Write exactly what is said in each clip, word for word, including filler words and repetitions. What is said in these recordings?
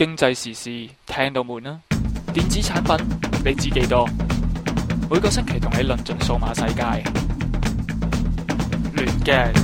經濟時事聽到悶啦，電子產品你知幾多？每個星期同你論盡數碼世界，亂嘅。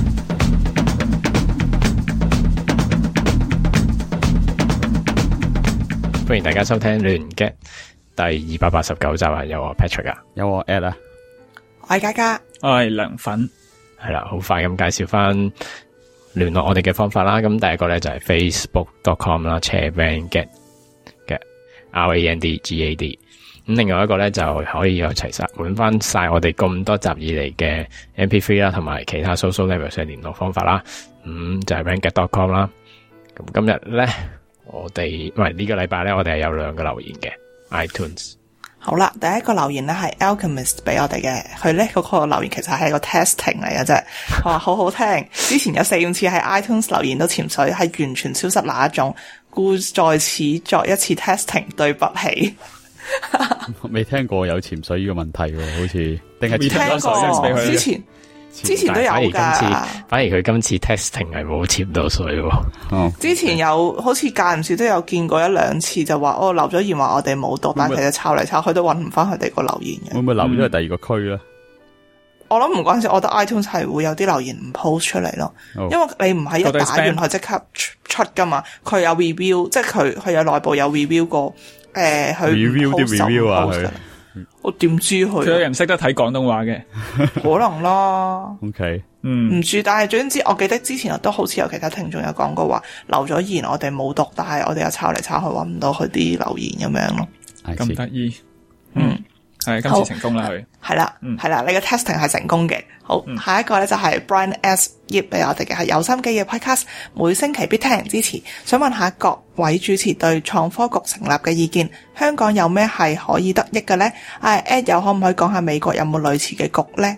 歡迎大家收聽亂嘅第二百八十九集啊！有我 Patrick 啊， 有我 Ed 啊， 我係嘉嘉， 我係涼粉。 係啦，好快咁介紹翻聯絡我哋嘅方法啦。咁第一個咧就係 facebook dot com 啦，斜 randgad 嘅 R A N D G A D。咁另外一個咧就可以有齊晒換翻晒我哋咁多集以嚟嘅 M P three 啦，同埋其他 social network 嘅聯絡方法啦。咁、嗯、就係 randgad dot com 啦。咁今日咧，我哋唔係呢個禮拜咧，我哋係有兩個留言嘅 iTunes。 好啦，第一個留言咧係 Alchemist 俾我哋嘅，佢咧嗰個留言其實係個 testing 嚟嘅啫，佢話好好聽，之前有四五次喺 iTunes 留言都潛水，係完全消失哪一種，故在此作一次 testing， 對不起。 未聽過有潛水呢個問題喎，好似定係聽過之前。之前都有噶， 反而佢今次 testing 係冇潛到水喎。 哦， 之前有好似間唔時都有見過一兩次，就話哦留咗言話我哋冇讀，但係其實抄嚟抄去都揾唔翻佢哋個留言嘅。 會唔會留咗去第二個區咧？ 我諗唔關事，我覺得 iTunes 係會有啲留言唔 post 出嚟咯，哦、因為你唔係一打完佢即刻出噶嘛，佢有 review， 即係佢佢有內部有 review 過，誒去 review 啲 review 啊佢。 我點知佢？ 佢有人識得睇廣東話嘅， 可能啦。 OK， 嗯， 唔知，但係總之，我記得之前都好似有其他聽眾有講過話留咗言，我哋冇讀，但係我哋又抄嚟抄去揾唔到佢啲留言咁樣咯。 咁得意， 嗯， 係今次成功啦佢。 係啦，係啦，你嘅 testing 係成功嘅。好，嗯、下一個咧就係 Brian S 葉俾我哋嘅係有心機嘅 podcast， 每星期必聽人支持。想問下各位主持對創科局成立嘅意見，香港有咩係可以得益嘅咧？誒 Ed 又可唔可以講下美國有冇類似嘅局咧？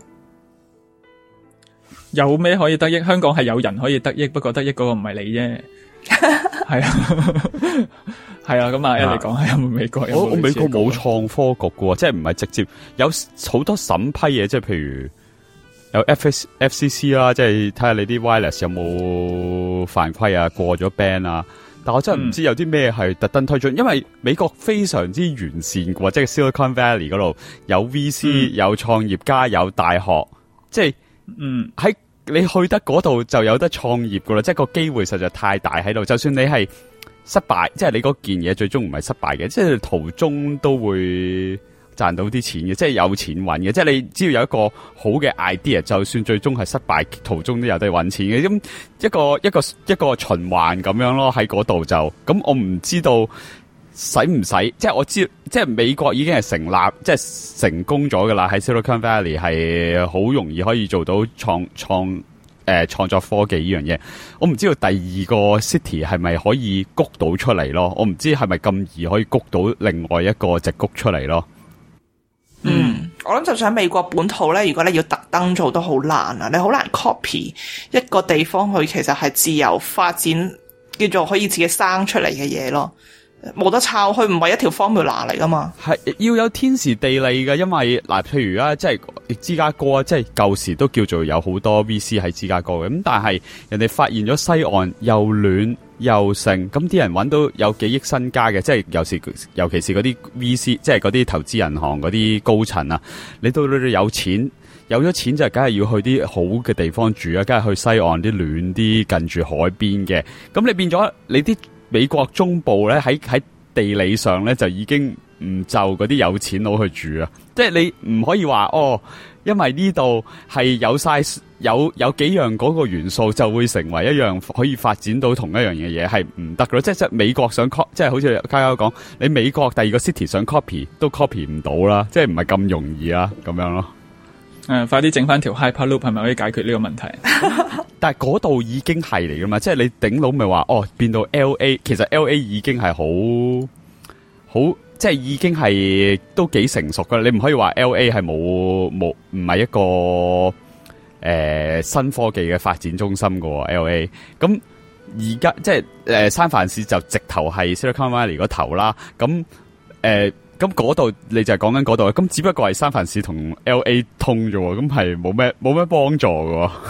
有咩可以得益？香港係有人可以得益，不過得益嗰個唔係你啫。係啊，係啊，咁啊，一嚟講下有冇美國有冇？ 我我美國冇創科局嘅，即係唔係直接有好多審批嘢，即係譬如有 F S F C C 啦，即係睇下你啲 wireless 有冇犯規啊，過咗 ban 啊。但我真係唔知有啲咩係特登推進，嗯、因為美國非常之完善嘅，即係 Silicon Valley 嗰度有 V C、嗯、有創業家，有大學，即係嗯喺。你去得嗰度就有得創業噶啦，即係個機會實在太大喺度。就算你係失敗，即係你嗰件嘢最終唔係失敗嘅，即係途中都會賺到啲錢嘅，即係有錢搵嘅。即係你只要有一個好嘅 idea， 就算最終係失敗，途中都有得搵錢嘅。咁一個一個一個循環咁樣咯，喺嗰度就咁。我唔知道使唔使，即係我知，即係美國已經係成立，即係成功咗噶啦。喺 Silicon Valley 係好容易可以做到創創誒創作科技呢樣嘢。我唔知道第二個 city 係咪可以谷到出嚟咯？我唔知係咪咁易可以谷到另外一個矽谷出嚟咯。 嗯，我諗就算喺美國本土咧，如果你要特登做都好難啊，你好難 copy 一個地方佢其實係自由發展，叫做可以自己生出嚟嘅嘢咯。冇得抄，佢唔係一條 formula 嚟噶嘛， 係要有天時地利嘅。因為嗱，譬如啊，即係芝加哥啊，即係舊時都叫做有好多 V C 喺芝加哥嘅，咁但係人哋發現咗西岸又暖又盛，咁啲人搵到有幾億身家嘅，即係尤其尤其是嗰啲 V C， 即係嗰啲投資銀行嗰啲高層啊，你到你哋有錢，有咗錢就梗係要去啲好嘅地方住啊，梗係去西岸啲暖啲近住海邊嘅，咁你變咗你啲。美國中部咧喺喺地理上咧就已經唔就嗰啲有錢佬去住啊！即係你唔可以話哦，因為呢度係有晒有有幾樣嗰個元素就會成為一樣可以發展到同一樣嘅嘢，係唔得噶咯！即係即係美國想 copy， 即係好似嘉嘉講，你美國第二個 city 想 copy 都 copy 唔到啦，即係唔係咁容易啊咁樣咯。 誒、啊，快啲整翻條 Hyperloop 係咪可以解決呢個問題？ 但係嗰度已經係嚟噶嘛，即係你頂佬咪話哦，變到 L A， 其實 L A 已經係好好，即係已經係都幾成熟噶。你唔可以話 L A 係冇冇唔係一個誒、呃、新科技嘅發展中心噶 L A。咁而家即係誒三藩市就直頭係 Silicon Valley 嗰頭啦。咁誒。呃咁嗰度你就係講緊嗰度，咁只不過係三藩市同 L A 通啫喎，咁係冇咩冇咩幫助喎。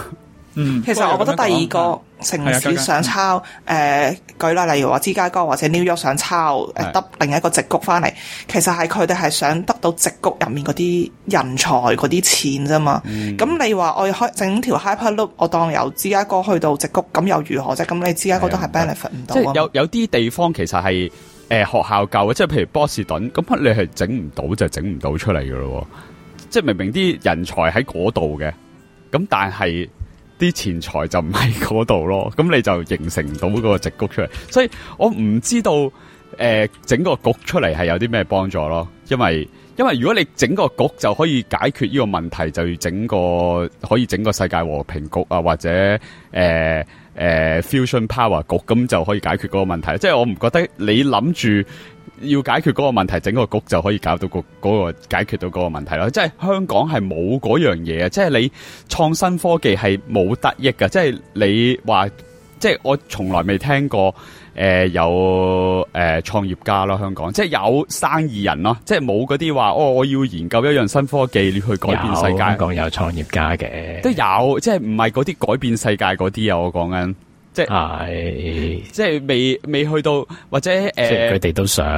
嗯， 其實我覺得第二個城市想抄，誒、呃、舉例例如話芝加哥或者 New York 想抄誒得、呃、另一個矽谷翻嚟，其實係佢哋係想得到矽谷入面嗰啲人才嗰啲錢啫嘛。咁、嗯、你話我要開整條 Hyperloop，我當由芝加哥去到矽谷，咁又如何啫？咁你芝加哥都係 benefit 唔到啊。即係有有啲地方其實係誒、呃、學校舊嘅，即係譬如波士頓，咁你係整唔到就整唔到出嚟嘅咯。即係明明啲人才喺嗰度嘅，咁但係啲錢財就唔喺嗰度咯，咁你就形成唔到嗰個矽谷出嚟。所以我唔知道誒、呃、整個局出嚟係有啲咩幫助咯，因為因為如果你整個局就可以解決呢個問題，就要整個可以整個世界和平局啊，或者誒誒、呃呃、fusion power 局，咁就可以解決嗰個問題。即係我唔覺得你諗住要解決嗰個問題，整個局就可以搞到個嗰個解決到嗰個問題咯。即係香港係冇嗰樣嘢啊！即係你創新科技係冇得益噶。即係你話，即係我從來未聽過誒、呃、有誒創、呃、業家咯。香港即係有生意人咯，即係冇嗰啲話哦，我要研究一樣新科技，你去改變世界。 香港有創業家嘅， 都有，即係唔係嗰啲改變世界嗰啲啊？我講緊。即係，即係未未去到，或者誒， 即係佢哋都想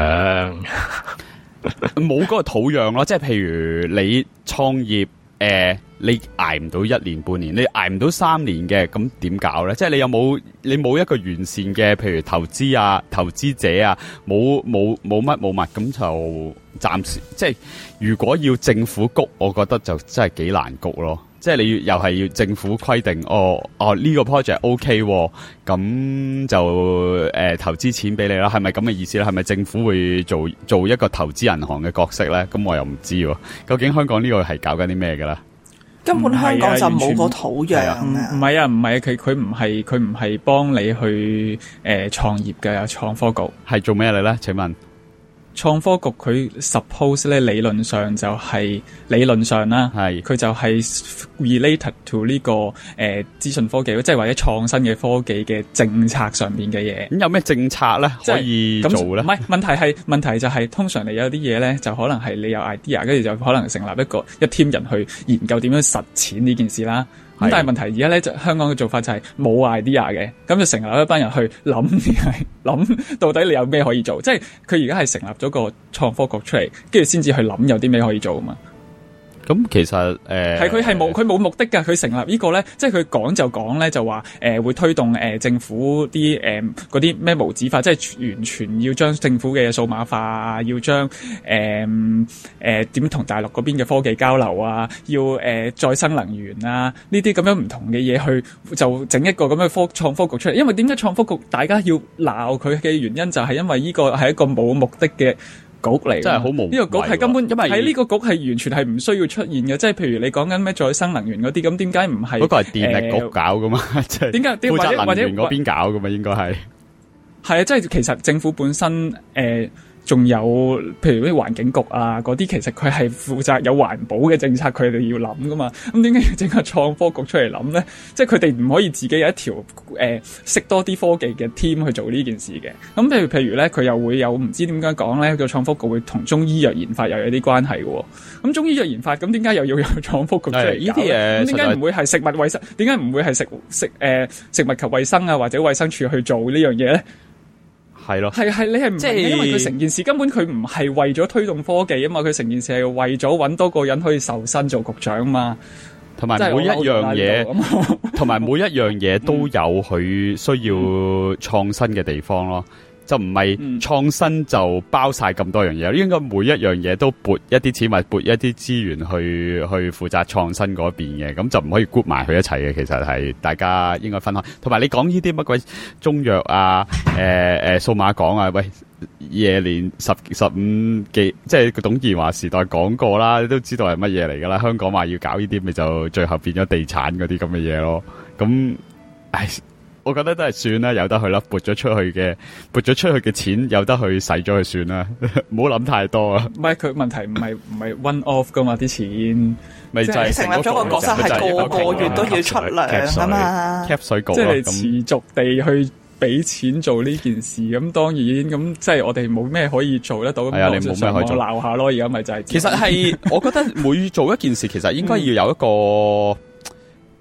冇嗰個土壤咯。即係譬如你創業，誒、呃，你捱唔到一年半年，你捱唔到三年嘅，咁點搞咧？即係你有冇你冇一個完善嘅，譬如投資啊、投資者啊，冇冇冇乜冇乜，咁就暫時即係。如果要政府谷，我覺得就真係幾難谷咯。即係你要又係要政府規定，哦哦呢、這個 project OK，咁就誒、呃、投資錢俾你啦，係咪咁嘅意思咧？係咪政府會做做一個投資銀行嘅角色咧？咁我又唔知喎。究竟香港呢個係搞緊啲咩嘅咧？ 根本香港就冇個土壤啊！ 唔係啊，唔係啊，佢佢唔係佢唔係幫你去誒創、呃、業嘅創科局係做咩嚟咧？請問？ 創科局佢 suppose 咧理論上就係、是、理論上啦，係佢就係 related to 呢、這個誒資訊科技，即係或者創新嘅科技嘅政策上邊嘅嘢。咁有咩政策咧可以做咧？唔係問題係問題就係、是、通常你有啲嘢咧，就可能係你有 idea， 跟住就可能成立一個一 team 人去研究點樣實踐呢件事啦。咁但係問題而家咧，就香港嘅做法就係冇 idea 嘅，咁就成立一班人去諗，係諗到底你有咩可以做，即係佢而家係成立咗個創科局出嚟，跟住先至去諗有啲咩可以做啊嘛。咁其實誒係佢係冇佢冇目的㗎，佢成立個呢個咧，即係佢講就講咧，就話誒、呃、會推動誒、呃、政府啲誒嗰啲咩無紙化，即係完全要將政府嘅數碼化啊，要將誒誒點同大陸嗰邊嘅科技交流啊，要誒、呃、再生能源啊呢啲咁樣唔同嘅嘢去就整一個咁嘅科創科局出嚟。因為點解創科局大家要鬧佢嘅原因就係因為呢個係一個冇目的嘅局嚟，真係好無謂。呢個局係根本，因為喺呢個局係完全係唔需要出現嘅。即係譬如你講緊咩再生能源嗰啲，咁點解唔係嗰個係電力局搞噶嘛？即係點解負責能源嗰邊搞噶嘛？應該係係啊，即係其實政府本身誒。呃仲有譬如啲環境局啊嗰啲，其實佢係負責有環保嘅政策，佢哋要諗噶嘛。咁點解要整個創科局出嚟諗咧？即係佢哋唔可以自己有一條誒識多啲科技嘅 team 去做呢件事嘅。咁譬如譬如咧，佢又會有唔知點解講咧，個創科局會同中醫藥研發又有啲關係嘅。咁中醫藥研發咁點解又要有創科局出嚟？呢啲嘢咁點解唔會係食物衛生？點解唔會係食食誒、呃、食物及衛生啊或者衛生署去做呢樣嘢咧？係咯，係係你係唔係？因為佢成件事根本佢唔係為咗推動科技啊嘛，佢成件事係為咗搵多個人可以受薪做局長啊嘛。同埋每一樣嘢，同埋每一樣嘢都有佢需要創新嘅地方咯。就唔係創新就包晒咁多樣嘢，應該每一樣嘢都撥一啲錢或撥一啲資源去去負責創新嗰邊嘅，咁就唔可以 group 埋佢一齊嘅。其實係大家應該分開。同埋你講呢啲乜鬼中藥啊，誒誒數碼港啊，喂，夜年十十五幾，即係董建華時代講過啦，你都知道係乜嘢嚟噶啦。香港話要搞呢啲，咪就最後變咗地產嗰啲咁嘅嘢咯。咁唉。我覺得都係算啦，有得去啦，撥咗出去嘅，撥咗出去嘅錢有得去使咗佢算啦，唔好諗太多啊。唔係佢問題唔係唔係 one off 噶嘛啲錢，咪就係成立咗個角色係個個月都要出糧啊嘛 ，cap 水局即係你持續地去俾錢做呢件事，咁當然咁即係我哋冇咩可以做得到。係啊，你冇咩可以做，鬧下咯。而家咪就係其實係，我覺得每做一件事，其實應該要有一個。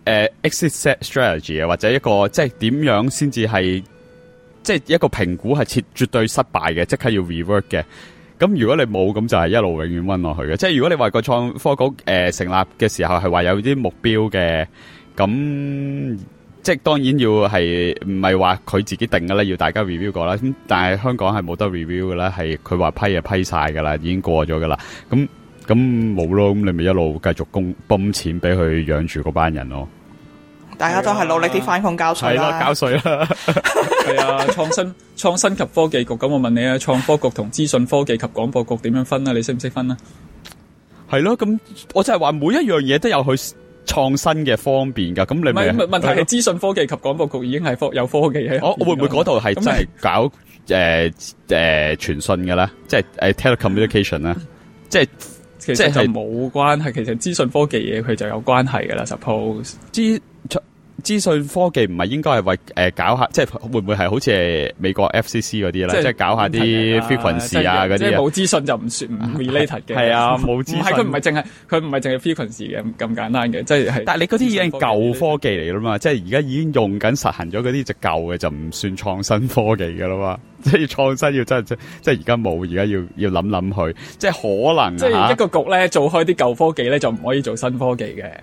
誒 exit strategy 啊，或者一個即係點樣先至係即係一個評估係絕絕對失敗嘅，即刻要 revert 嘅。咁如果你冇，咁就係一路永遠溫落去嘅。即係如果你話個創科局誒、呃、成立嘅時候係話有啲目標嘅，咁即係當然要係唔係話佢自己定嘅啦，要大家 review 過啦。咁但係香港係冇得 review 嘅啦，係佢話批就批晒噶啦，已經過咗噶啦。咁咁冇咯，咁你咪一路繼續供泵錢俾佢養住嗰班人咯。 大家都係努力啲返工交稅啦， 係啦，交稅啦。 係啊，創新創新及科技局，咁我問你啊，創科局同資訊科技及廣播局點樣分啊？你識唔識分啊？ 係咯，咁我就係話每一樣嘢都有佢創新嘅方便噶。咁你咪問題係資訊科技及廣播局已經係科有科技喺。我我會唔會嗰度係真係搞誒誒傳訊嘅咧？即係誒 telecommunication 咧？即係其實就冇關係。其實資訊科技嘢佢就有關係噶啦。Suppose 資資訊科技唔係應該係為誒、呃、搞下，即係會唔會係好似係美國 F C C 嗰啲咧？即係搞下啲 frequency 啊嗰啲。即係冇資訊就唔算唔 related 嘅。係啊，冇資訊。唔係佢唔係淨係佢唔係淨係 frequency 嘅咁簡單嘅，即係。但係你嗰啲已經舊科技嚟啦嘛，即係而家已經用緊實行咗嗰啲就舊嘅，就唔算創新科技噶啦嘛。即係要創新要真係即即係而家冇，而家要要諗諗去，即係可能。即係一個局咧做開啲舊科技咧，就唔可以做新科技嘅。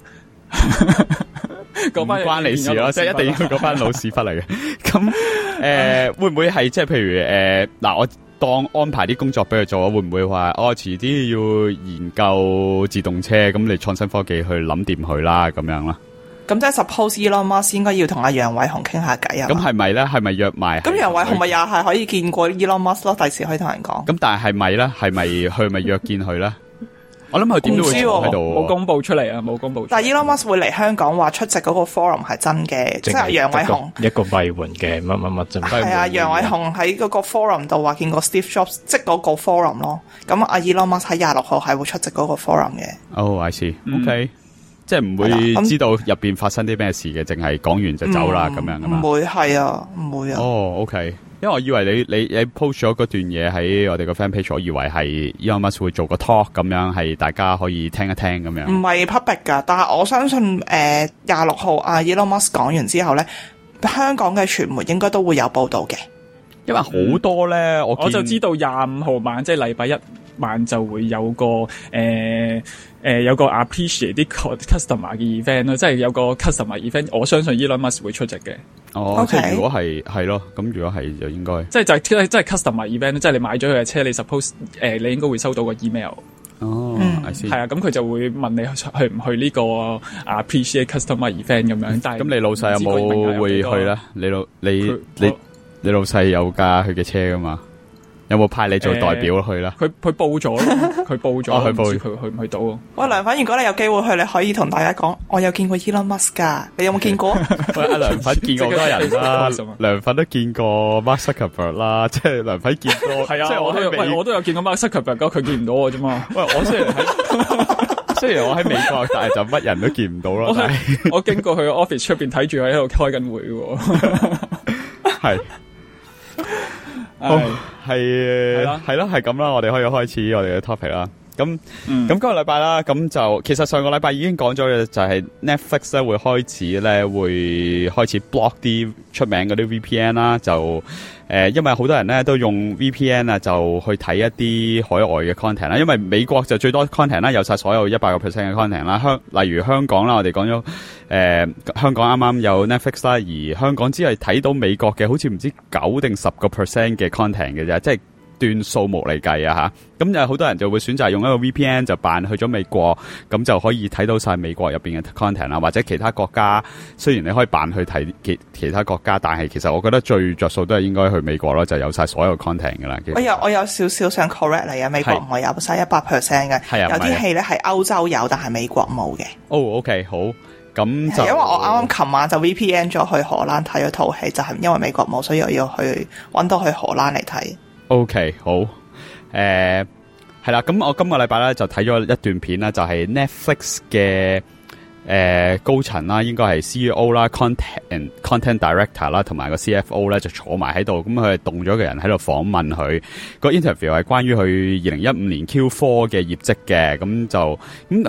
唔關你事咯，即係一定要嗰班老屎忽嚟嘅。咁誒、呃，會唔會係即係譬如誒嗱、呃，我當安排啲工作俾佢做，會唔會話哦遲啲要研究自動車，咁你創新科技去諗掂佢啦，咁樣啦。咁即係 suppose Elon Musk 應該要同阿楊偉雄傾下偈啊。咁係咪咧？係咪約埋？咁楊偉雄咪又係可以見過 Elon Musk 咯？第時可以同人講。咁但係係咪咧？係咪佢咪約見佢咧？我諗佢點都會坐喺度，冇公布出嚟啊，冇公布。但係 Elon Musk 會嚟香港話出席嗰個 forum 係真嘅，即係楊偉雄一個閉門嘅乜乜乜啫。係啊，楊偉雄喺嗰個 forum 度話見過 Steve Jobs，即係嗰個 forum 咯。咁阿 Elon Musk 喺廿六號係會出席嗰個 forum 嘅。哦 I see，OK，即係唔會知道入邊發生啲咩事嘅，淨係講完就走啦咁樣噶嘛。唔會係啊，唔會啊。哦 OK。因為我以為你你你 post 咗嗰段嘢喺我哋個 fan page，我以為係 Elon Musk 會做個 talk 咁樣，係大家可以聽一聽咁樣。唔係 public 噶，但係我相信誒廿六號啊 Elon Musk 講完之後咧，香港嘅傳媒應該都會有報道嘅。因為好多咧，嗯、我我就知道廿五號晚即係禮拜一晚就會有個誒誒、呃呃、有個 appreciate 啲 customer 嘅 event 咯，即係有個 customer event，我相信 Elon Musk 會出席嘅。哦， okay. 即係如果係係咯，咁如果係就應該，即係就係即係 customer event，即係你買咗佢嘅車，你 suppose 誒、呃、你應該會收到個 email。哦，係啊，咁佢就會問你去唔去呢個 appreciate customer event 咁樣。但係咁你老細有冇會去咧？你老你你你，你老細有架佢嘅車噶嘛？有冇派你做代表去啦？佢、欸、佢報咗咯，佢報咗，佢報佢去唔去到啊？喂，梁粉，如果你有機會去，你可以同大家講，我有見過 Elon Musk 噶，你有冇見過？喂，阿梁粉見過好多人啦，梁粉都見過 Mark Zuckerberg 啦，即係梁粉見過，係啊，即係我都有，喂，我都有見過 Mark Zuckerberg，佢見唔到我啫嘛。喂，我雖然喺雖然我喺美國，但係就乜人都見唔到咯。我我經過佢 office 出邊睇住佢喺度開緊會喎，係。好係係咯係咁啦，我哋可以開始我哋嘅 topic 啦。咁咁、嗯、今個禮拜啦，咁就其實上個禮拜已經講咗嘅，就係 Netflix 咧會開始咧會開始 block 啲出名嗰啲 V P N 啦，就誒、呃、因為好多人咧都用 V P N 啊，就去睇一啲海外嘅 content 啦。因為美國就最多 content 啦，有晒所有一百個 percent 嘅 content 啦。香例如香港啦，我哋講咗誒香港啱啱有 Netflix 啦，而香港只係睇到美國嘅，好似唔知九定十個 percent 嘅 content 嘅啫，即係段數目嚟計啊吓，咁就好多人就會選擇用一個 V P N 就扮去咗美國，咁就可以睇到晒美國入邊嘅 content 啊，或者其他國家。雖然你可以扮去睇其其他國家，但係其實我覺得最着數都係應該去美國咯，就有晒所有 content 噶啦。我有我有少少想 correct 你啊，美國唔係有晒一百 percent 嘅，係啊，有啲戲咧係歐洲有，但係美國冇嘅。哦 ，OK， 好，咁就因為我啱啱琴晚就 V P N 咗去荷蘭睇咗套戲，就係、是、因為美國冇，所以我要去搵到去荷蘭嚟睇。OK， 好，誒、呃，係啦，咁我今個禮拜咧就睇咗一段片啦，就係、是、Netflix 嘅誒、呃、高層啦，應該係 C E O 啦、Content Content Director 啦，同埋個 C F O 咧就坐埋喺度，咁佢係動咗個人喺度訪問佢，個 interview 係關於佢二零一五年 Q 四嘅業績嘅，咁就咁佢啲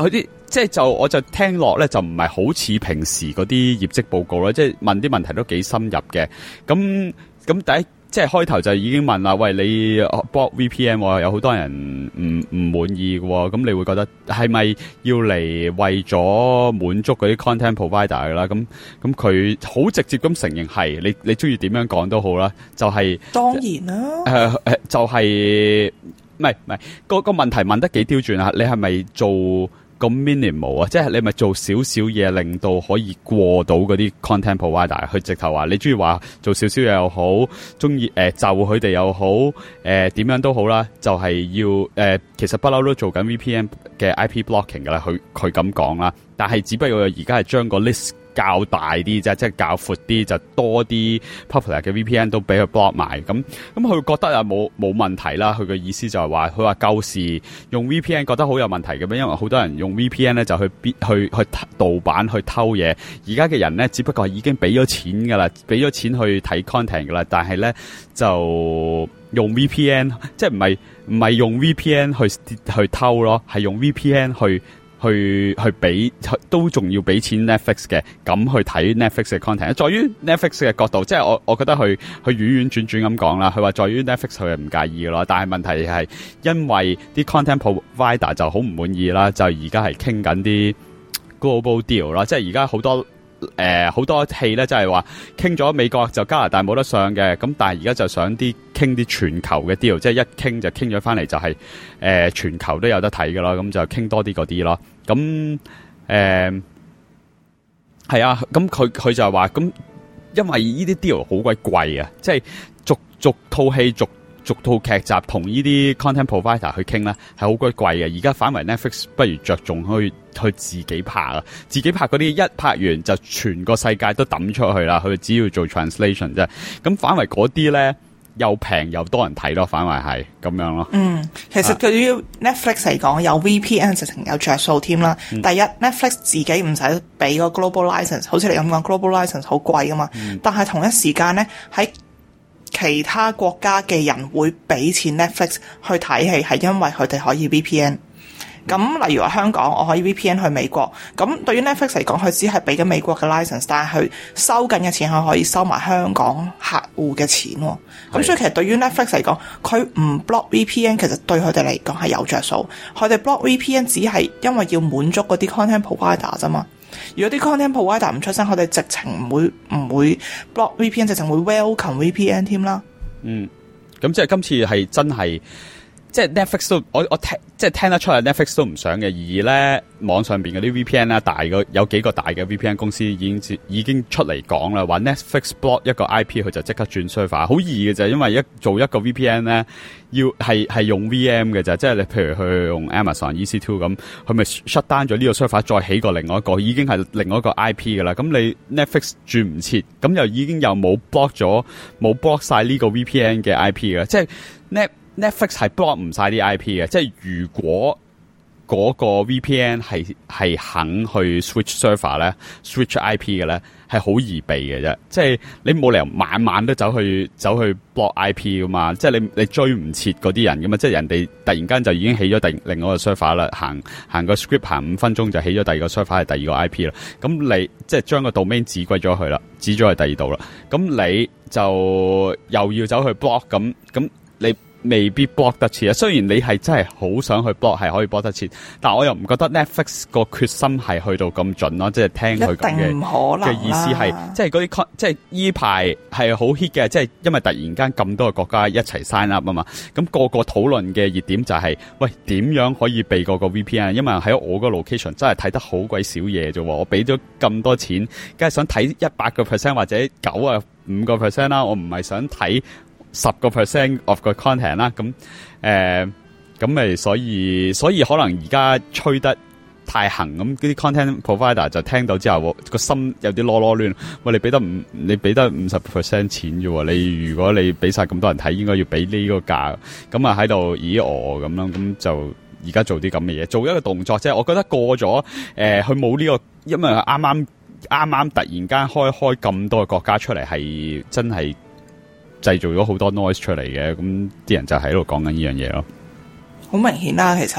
即係就我就聽落咧，就唔係好似平時嗰啲業績報告啦，即係問啲問題都幾深入嘅。咁咁第一即係開頭就已經問啦，喂，你 block V P N 有好多人唔唔滿意嘅，咁你會覺得係咪要嚟為咗滿足嗰啲 content provider 㗎啦？咁咁佢好直接咁承認係，你你中意點樣講都好啦，就係、是、 當然啦。 誒、呃、就係、是。唔係唔係，個個問題問得幾刁鑽啊！你係咪做個 minimal 啊？即係你咪做少少嘢，令到可以過到嗰啲 content provider？佢直頭話你中意話做少少嘢又好，中意誒就佢哋又好，誒、呃、點樣都好啦。就係、是、要誒、呃，其實不嬲都做緊 V P N 嘅 I P blocking 噶啦。佢佢咁講啦，但係只不過而家係將個 list。較大啲啫，即係較闊啲，就多啲 popular 嘅 V P N 都俾佢 block 埋。咁咁佢覺得啊冇冇問題啦。佢嘅意思就係話，佢話舊時用 V P N 覺得好有問題嘅咩？因為好多人用 V P N 咧就去必去去盜版去偷嘢。而家嘅人咧只不過係已經俾咗錢噶啦，俾咗錢去睇 content 噶啦，但係咧就用 V P N， 即係唔係唔係用 V P N 去去偷咯，係用 V P N 去。去去俾都仲要俾錢 Netflix 嘅，咁去睇 Netflix 嘅 content。在於 Netflix 嘅角度，即係我我覺得佢佢婉婉轉轉咁講啦。佢話在於 Netflix 佢係唔介意嘅咯，但係問題係因為啲 content provider 就好唔滿意啦，就而家係傾緊啲 global deal 啦，即係而家好多誒好、呃、多戲咧，即係話傾咗美國就加拿大冇得上嘅，咁但係而家就想啲傾啲全球嘅 deal，即係一傾就傾咗翻嚟就係、是、誒、呃、全球都有得睇嘅咯，咁就傾多啲嗰啲咯。咁誒係啊，咁佢佢就係話咁，因為呢啲 deal 好鬼貴啊，即係逐逐套戲逐逐套劇集同呢啲 content provider 去傾咧，係好鬼貴嘅。而家反為 Netflix 不如着重去去自己拍啊，自己拍嗰啲一拍完就全個世界都抌出去啦，佢只要做 translation 啫。咁反為嗰啲咧。又平又多人睇咯，反為係咁樣咯。嗯， 其實對於 Netflix 嚟講，有 V P N 直情有着數添啦。第一 ，Netflix 自己唔使俾個 global license， 好似你咁講 global license 好貴噶嘛。嗯、但係同一時間咧，喺其他國家嘅人會俾錢 Netflix 去睇戲，係因為佢哋可以 V P N。咁例如話香港，我可以 V P N 去美國。咁對於 Netflix 嚟講，佢只係俾緊美國嘅 license， 但係佢收緊嘅錢，佢可以收埋香港客戶嘅錢。咁所以其實對於 Netflix 嚟講，佢唔 block V P N， 其實對佢哋嚟講係有着數。佢哋 block V P N 只係因為要滿足嗰啲 content provider 啫嘛。如果啲 content provider 唔出聲，佢哋直情唔會唔會 block V P N， 直情會 welcome V P N 添啦。 嗯，咁即係今次係真係。即係 Netflix 都我我聽即係聽得出嚟 Netflix 都唔想嘅，而咧網上邊嗰啲 V P N 啦，大個有幾個大嘅 V P N 公司已經已經出嚟講啦，話 Netflix block 一個 I P 佢就即刻轉 server， 好易嘅啫，因為一做一個 V P N 咧要係係用 V M 嘅啫，即係你譬如去用 Amazon E C two 咁，佢咪 shut down 咗呢個 server， 再起過另外一個，已經係另外一個 I P 噶啦，咁你 Netflix 轉唔切，咁又已經又冇 block 咗冇 block 晒呢個 V P N 嘅 I P 嘅，即係 Net Netflix 係 block 唔晒啲 I P 嘅，即係如果嗰個 V P N 係係肯去 switch server 咧 ，switch I P 嘅咧，係好易避嘅啫。即係你冇理由晚晚都走去走去 block I P 噶嘛，即係你你追唔切嗰啲人噶嘛，即係人哋突然間就已經起咗第另外一個 server 啦，行行個 script 行五分鐘就起咗第二個 server 係第二個 I P 啦。咁你即係將個 domain 指歸咗佢啦，指咗去第二度啦。咁你就又要走去 block 咁咁你。未必 block 得切啊！雖然你係真係好想去 block， 係可以 block 得切，但我又唔覺得 Netflix 個決心係去到咁盡咯。即係聽佢講嘅嘅意思係，即係嗰啲即係依排係好 hit 嘅，即係因為突然間咁多個國家一齊 sign up 啊嘛。咁、那個個討論嘅熱點就係、是，喂點樣可以避過個 V P N？ 因為喺我個 location 真係睇得好鬼少嘢啫。我俾咗咁多錢，梗係想睇一百個 percent 或者九啊五個 percent 啦。我唔係想睇十個 percent of 個 content 啦，咁誒，咁咪所以所以可能而家吹得太行，咁啲 content provider 就聽到之後個心有啲囉囉亂。喂，你俾得五，你俾得五十 percent 錢啫，你如果你俾晒咁多人睇，應該要俾呢個價，咁啊喺度咦哦咁樣，咁就而家做啲咁嘅嘢，做一個動作啫。我覺得過咗誒，佢冇呢個，因為啱啱啱啱突然間開開咁多個國家出嚟，係真係。製造咗好多 noise 出嚟嘅，咁啲人就喺度講緊呢樣嘢咯。 好明顯啦，其實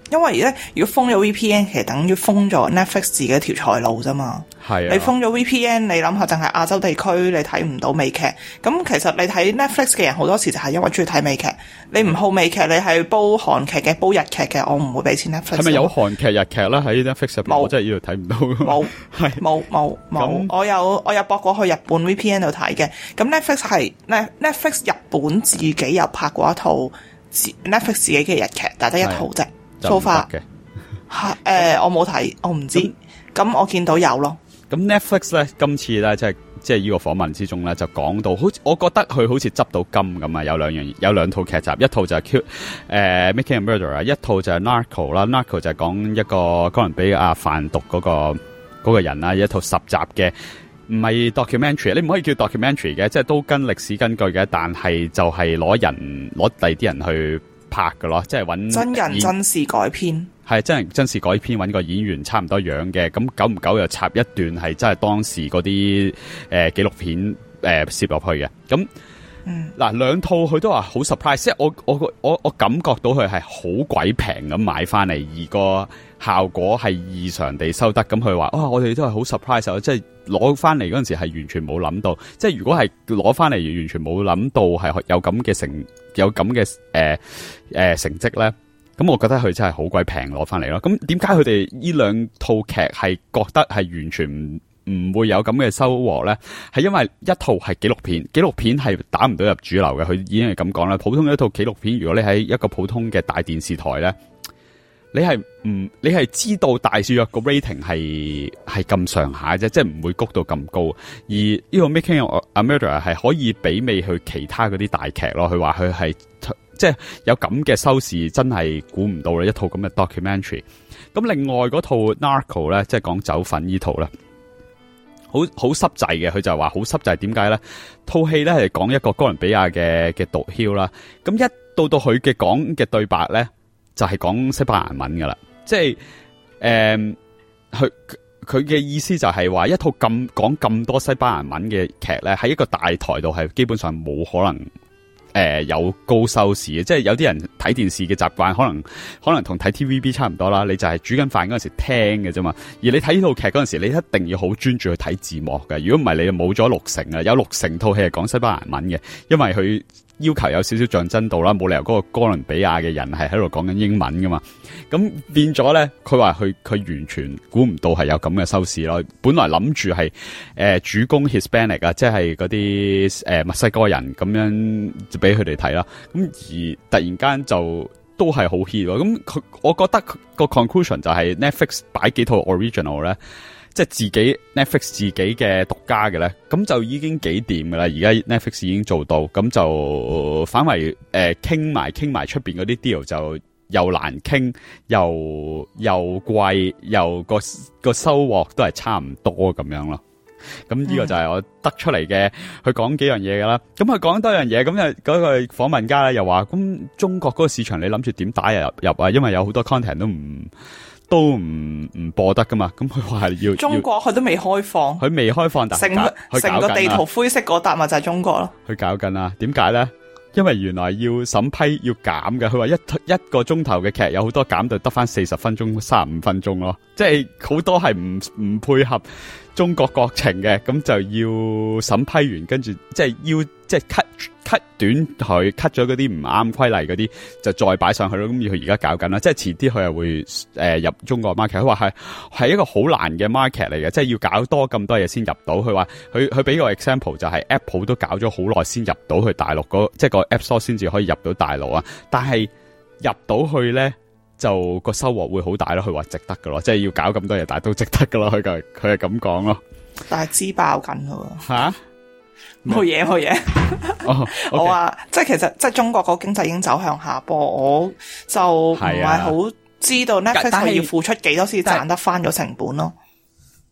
因為咧，如果封咗 V P N，其實等於封咗 Netflix 自己一條財路啫嘛。 係啊， 你封咗 V P N，你諗下，淨係亞洲地區你睇唔到美劇。咁其實你睇 Netflix 嘅人好多時就係因為中意睇美劇。你唔好美劇，你係煲韓劇嘅、煲日劇嘅，我唔會俾錢 Netflix。 係咪有韓劇、日劇啦？喺 Netflix 入邊， 冇， 我真係呢度睇唔到。 冇， 係冇冇冇。我有我有駁過去日本 V P N 度睇嘅。咁 Netflix 係 Netflix 日本自己有拍過一套 Netflix 自己嘅日劇，但係得一套啫。so far 嘅。係誒、呃，我冇睇，我唔知。咁我見到有咯。 咁 Netflix 咧，今次咧，即係即係呢個訪問之中咧，就講到，好似我覺得佢好似執到金咁啊！有兩樣，有兩套劇集，一套就係 Q 誒、呃、Making a Murderer，一套就係 Narco 啦。Narco 就係講一個哥倫比亞販毒嗰、嗰個嗰、嗰個人啦，一套十集嘅，唔係 documentary， 你唔可以叫 documentary 嘅，即係都跟歷史根據嘅，但係就係攞人攞第啲人去拍㗎咯，即係揾真人真事改編。係真人真事改編，揾個演員差唔多樣嘅，咁久唔久又插一段係真係當時嗰啲誒紀錄片誒攝落去嘅，咁嗱兩套佢都話好 surprise， 即係我我我我感覺到佢係好鬼平咁買翻嚟，而個效果係異常地收得，咁佢話啊我哋都係好 surprise， 即係攞翻嚟嗰陣時係完全冇諗到，即係如果係攞翻嚟完全冇諗到係有咁嘅成有咁嘅誒誒成績咧。咁我覺得佢真係好鬼平攞翻嚟咯。咁點解佢哋呢兩套劇係覺得係完全唔唔會有咁嘅收穫咧？係因為一套係紀錄片，紀錄片係打唔到入主流嘅。佢已經係咁講啦。普通嘅一套紀錄片，如果你喺一個普通嘅大電視台咧，你係唔你係知道大約個 rating 係係咁上下啫，即係唔會谷到咁高。而呢個 Making a Murderer 係可以媲美去其他嗰啲大劇咯。佢話佢係。即係有咁嘅收視，真係估唔到啦！一套咁嘅 documentary。咁另外嗰套 Narco 咧，即係講走粉呢套咧，好好濕滯嘅。佢就話好濕滯，點解咧？套戲咧係講一個哥倫比亞嘅嘅毒梟啦。咁一到到佢嘅講嘅對白咧，就係、是、講西班牙文噶啦。即係誒，佢佢嘅意思就係話一套咁講咁多西班牙文嘅劇咧，喺一個大台度係基本上冇可能。誒、呃，有高收視嘅，即係有啲人睇電視嘅習慣，可能可能同睇 T V B 差唔多啦。你就係煮緊飯嗰陣時聽嘅啫嘛。而你睇呢套劇嗰陣時，你一定要好專注去睇字幕嘅。如果唔係，你就冇咗六成啊。有六成套戲係講西班牙文嘅，因為佢要求有少少象真度啦，冇理由嗰個哥倫比亞嘅人係喺度講緊英文噶嘛。咁變咗咧，佢話佢佢完全估唔到係有咁嘅收視咯。本來諗住係誒主攻 Hispanic 啊，即係嗰啲誒墨西哥人咁樣就俾佢哋睇啦。咁而突然間就都係好 hit 喎。咁佢我覺得個 conclusion 就係 Netflix 擺幾套 original 咧，即係自己 Netflix 自己嘅獨家嘅咧，咁就已經幾掂噶啦。而家 Netflix 已經做到，咁就反為誒傾埋傾埋出邊嗰啲 deal 就又難傾，又又貴，又個個收穫都係差唔多咁樣咯。咁呢個就係我得出嚟嘅，佢講幾樣嘢噶啦。咁佢講多樣嘢，咁就嗰個訪問家咧又話：咁中國嗰個市場你諗住點打入入啊？因為有好多 content 都唔。都唔唔播得噶嘛？咁佢話係要中國佢都未開放， 佢未開放，但成個成個地圖灰色嗰笪咪就係中國咯。 佢搞緊啊？點解咧？因為原來要審批要減嘅。佢話一一個鐘頭嘅劇有好多減到得翻四十分鐘、三十五分鐘咯。即係好多係唔唔配合中國國情嘅，咁就要審批完，跟住即係要即係 cut cut 短佢 cut 咗嗰啲唔啱規例嗰啲，就再擺上去咯。咁要佢而家搞緊啦，即係遲啲佢又會誒、呃、入中國 market。佢話係係一個好難嘅 market 嚟嘅，即係要搞多咁多嘢先入到。佢話佢佢俾個 example 就係 Apple 都搞咗好耐先入到去大陸嗰，即係個 App Store 先至可以入到大陸啊。但係入到去咧，就個收穫會好大咯。佢話值得噶咯，即係要搞咁多嘢，但係都值得噶咯。佢就佢係咁講咯。 但係支爆緊噶喎。吓？冇嘢冇嘢， 哦、 我話即係其實即係中國個經濟已經走向下坡，我就唔係好知道 Netflix 係要付出幾多先賺得翻咗成本咯。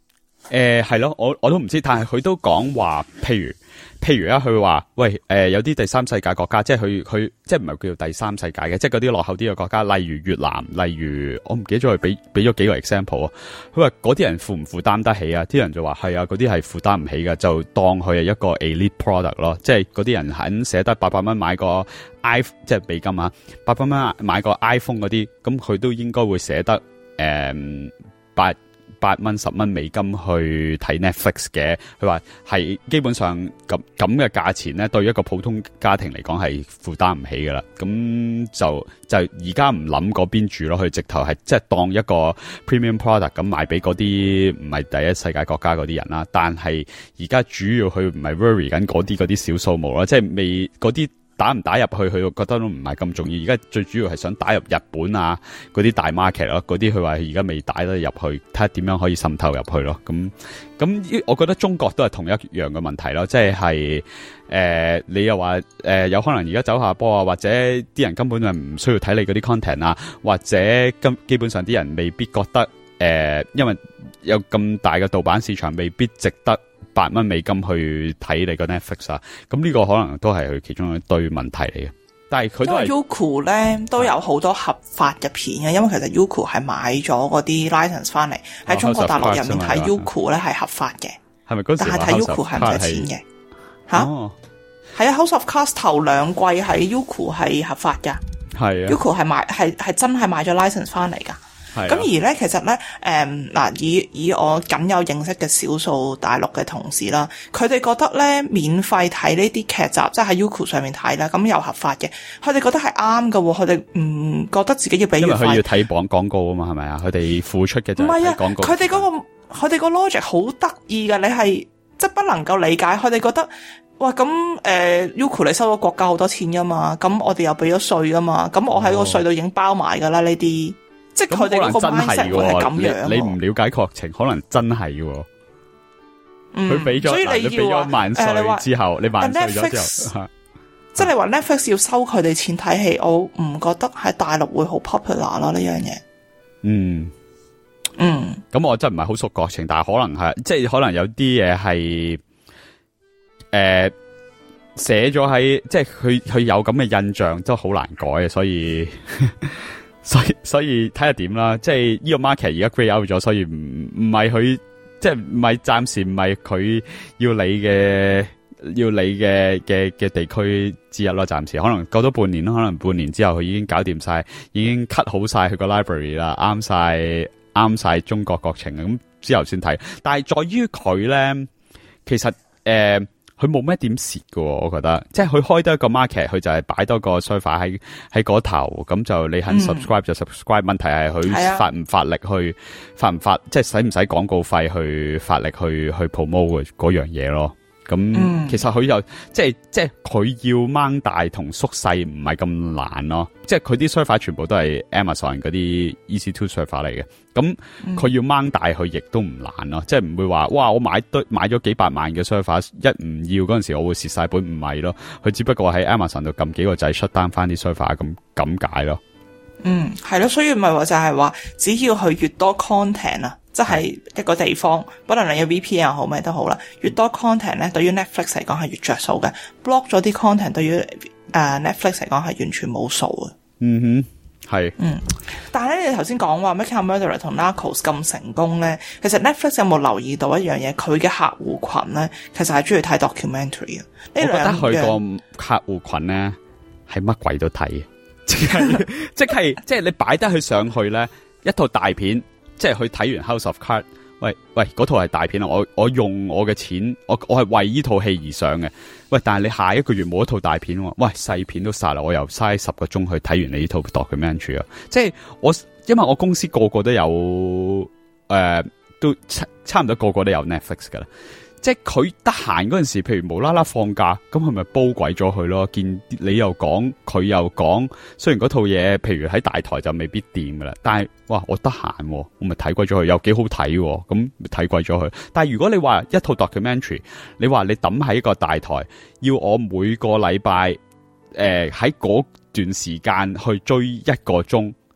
誒係咯，我我都唔知，但係佢都講話，譬如譬如啊，佢話喂，誒、呃、有啲第三世界國家，即係佢佢即係唔係叫做第三世界嘅，即係嗰啲落後啲嘅國家，例如越南，例如我唔記得咗佢俾俾咗幾個 example 啊。佢話嗰啲人負唔負擔得起啊？啲人就話係啊，嗰啲係負擔唔起嘅，就當佢係一個 elite product 咯。即係嗰啲人肯捨得八百蚊買個 iPhone，即係美金啊，八百蚊買個 iPhone 嗰啲，咁佢都應該會捨得誒八。嗯八蚊十蚊美金去睇 Netflix 嘅，佢話係基本上咁咁嘅價錢咧，對一個普通家庭嚟講係負擔唔起噶啦。咁就就而家唔諗嗰邊住咯，佢直頭係即係當一個 premium product 咁賣俾嗰啲唔係第一世界國家嗰啲人啦。但係而家主要佢唔係 worry 緊嗰啲嗰啲小數目啦，即係未嗰啲。打唔打入去，佢覺得都唔係咁重要。而家最主要係想打入日本啊，嗰啲大 market 咯，嗰啲佢話而家未打得入去，睇下點樣可以滲透入去咯。咁咁，我覺得中國都係同一樣嘅問題咯，即係誒、呃，你又話誒、呃，有可能而家走下坡啊，或者啲人根本就唔需要睇你嗰啲 content 啊，或者根基本上啲人未必覺得誒、呃，因為有咁大嘅盜版市場，未必值得。八蚊美金去睇你個 Netflix 啊，咁呢個可能都係佢其中一堆問題嚟嘅。但係佢都係 Youku 咧都有好多合法嘅片嘅，因為其實 Youku 係買咗嗰啲 license 翻嚟喺中國大陸入面睇 Youku 咧係合法嘅。係咪嗰時？但係睇 Youku 係唔使錢嘅。吓？係啊 ，House of Cards 頭兩季喺 Youku 係合法噶。係啊 ，Youku 係買係係真係買咗 license 翻嚟噶。咁而咧，其實咧，誒、嗯、嗱，以以我僅有認識嘅少數大陸嘅同事啦，佢哋覺得咧，免費睇呢啲劇集，即係喺 Youku 上面睇啦，咁又合法嘅，佢哋覺得係啱㗎喎，佢哋唔覺得自己要俾月費，因為佢要睇廣廣告啊嘛，係咪啊？佢哋付出嘅就係廣告。 佢哋嗰個佢哋個 logic 好得意㗎，你係即係不能夠理解，佢哋覺得哇咁誒、呃、Youku 你收咗國家好多錢㗎嘛，咁我哋又俾咗稅㗎嘛，咁我喺個稅度已經包埋㗎啦呢啲。即係佢哋嗰個 mindset 係咁樣， 你唔了解國情，可能真係嘅。佢俾咗， 所以你要俾咗萬稅之後，你萬稅咗之後， 即係你話 Netflix 要收佢哋錢睇戲，我唔覺得喺大陸會好 popular 咯呢樣嘢。 嗯嗯， 咁我真係唔係好熟國情，但係可能係，即係可能有啲嘢係誒寫咗喺，即係佢佢有咁嘅印象，都好難改嘅，所以。所以所以睇下點啦，即係呢個 market 而家 create out 咗，所以唔唔係佢，即係唔係暫時唔係佢要你嘅要你嘅嘅嘅地區之一咯，暫時可能過咗半年咯，可能半年之後佢已經搞掂晒，已經 cut 好晒佢個 library 啦，啱晒啱晒中國國情咁之後先睇。但係在於佢咧，其實誒。呃佢冇咩點蝕喎，我覺得，即係佢開多一個 market，佢就係擺多個 server 喺喺嗰頭，咁就你肯 subscribe 就 subscribe，嗯。問題係佢發唔發力去，發唔發，即係使唔使廣告費去發力去去 promote 嗰樣嘢咯。咁、嗯、其實佢又即係即係佢要掹大同縮細唔係咁難咯，即係佢啲 server 全部都係 Amazon 嗰啲 E C two server 嚟嘅，咁佢要掹大佢亦都唔難咯，即係唔會話哇我買堆買咗幾百萬嘅 server 一唔要嗰陣時我會蝕晒本，唔係咯，佢只不過喺 Amazon 度撳幾個掣 shut down 翻啲 server 咁咁解咯。 嗯，係咯，所以唔係話就係話只要佢越多 content 啊。即係一個地方，不論你有 V P N 又好咩都好啦，越多 content 咧，對於 Netflix 嚟講係越着數嘅。block 咗啲 content 對於誒、uh, Netflix 嚟講係完全冇數嘅。 嗯哼，係。 嗯，但係咧，你頭先講話 Making a Murderer 同 Narcos 咁成功咧，其實 Netflix 有冇留意到一樣嘢？佢嘅客戶群咧，其實係中意睇 documentary 嘅。我覺得佢個客戶群咧係乜鬼都睇，即係即係即係你擺得佢上去咧，一套大片。即係佢睇完 House of Cards，喂喂，嗰套係大片啊！我我用我嘅錢，我我係為呢套戲而上嘅。喂，但係你下一個月冇一套大片喎，喂細片都殺啦，我又嘥十個鐘去睇完你呢套 documentary 啊！即係我因為我公司個個都有誒、呃，都差差唔多個個都有 Netflix 噶啦。即係佢得閒嗰陣時，譬如無啦啦放假，咁佢咪煲鬼咗佢咯？見你又講，佢又講，雖然嗰套嘢，譬如喺大台就未必掂噶啦，但係哇，我得閒，我咪睇鬼咗佢，又幾好睇，咁咪睇鬼咗佢。但係如果你話一套 documentary， 你話你抌喺一個大台，要我每個禮拜誒喺嗰段時間去追一個鐘，咁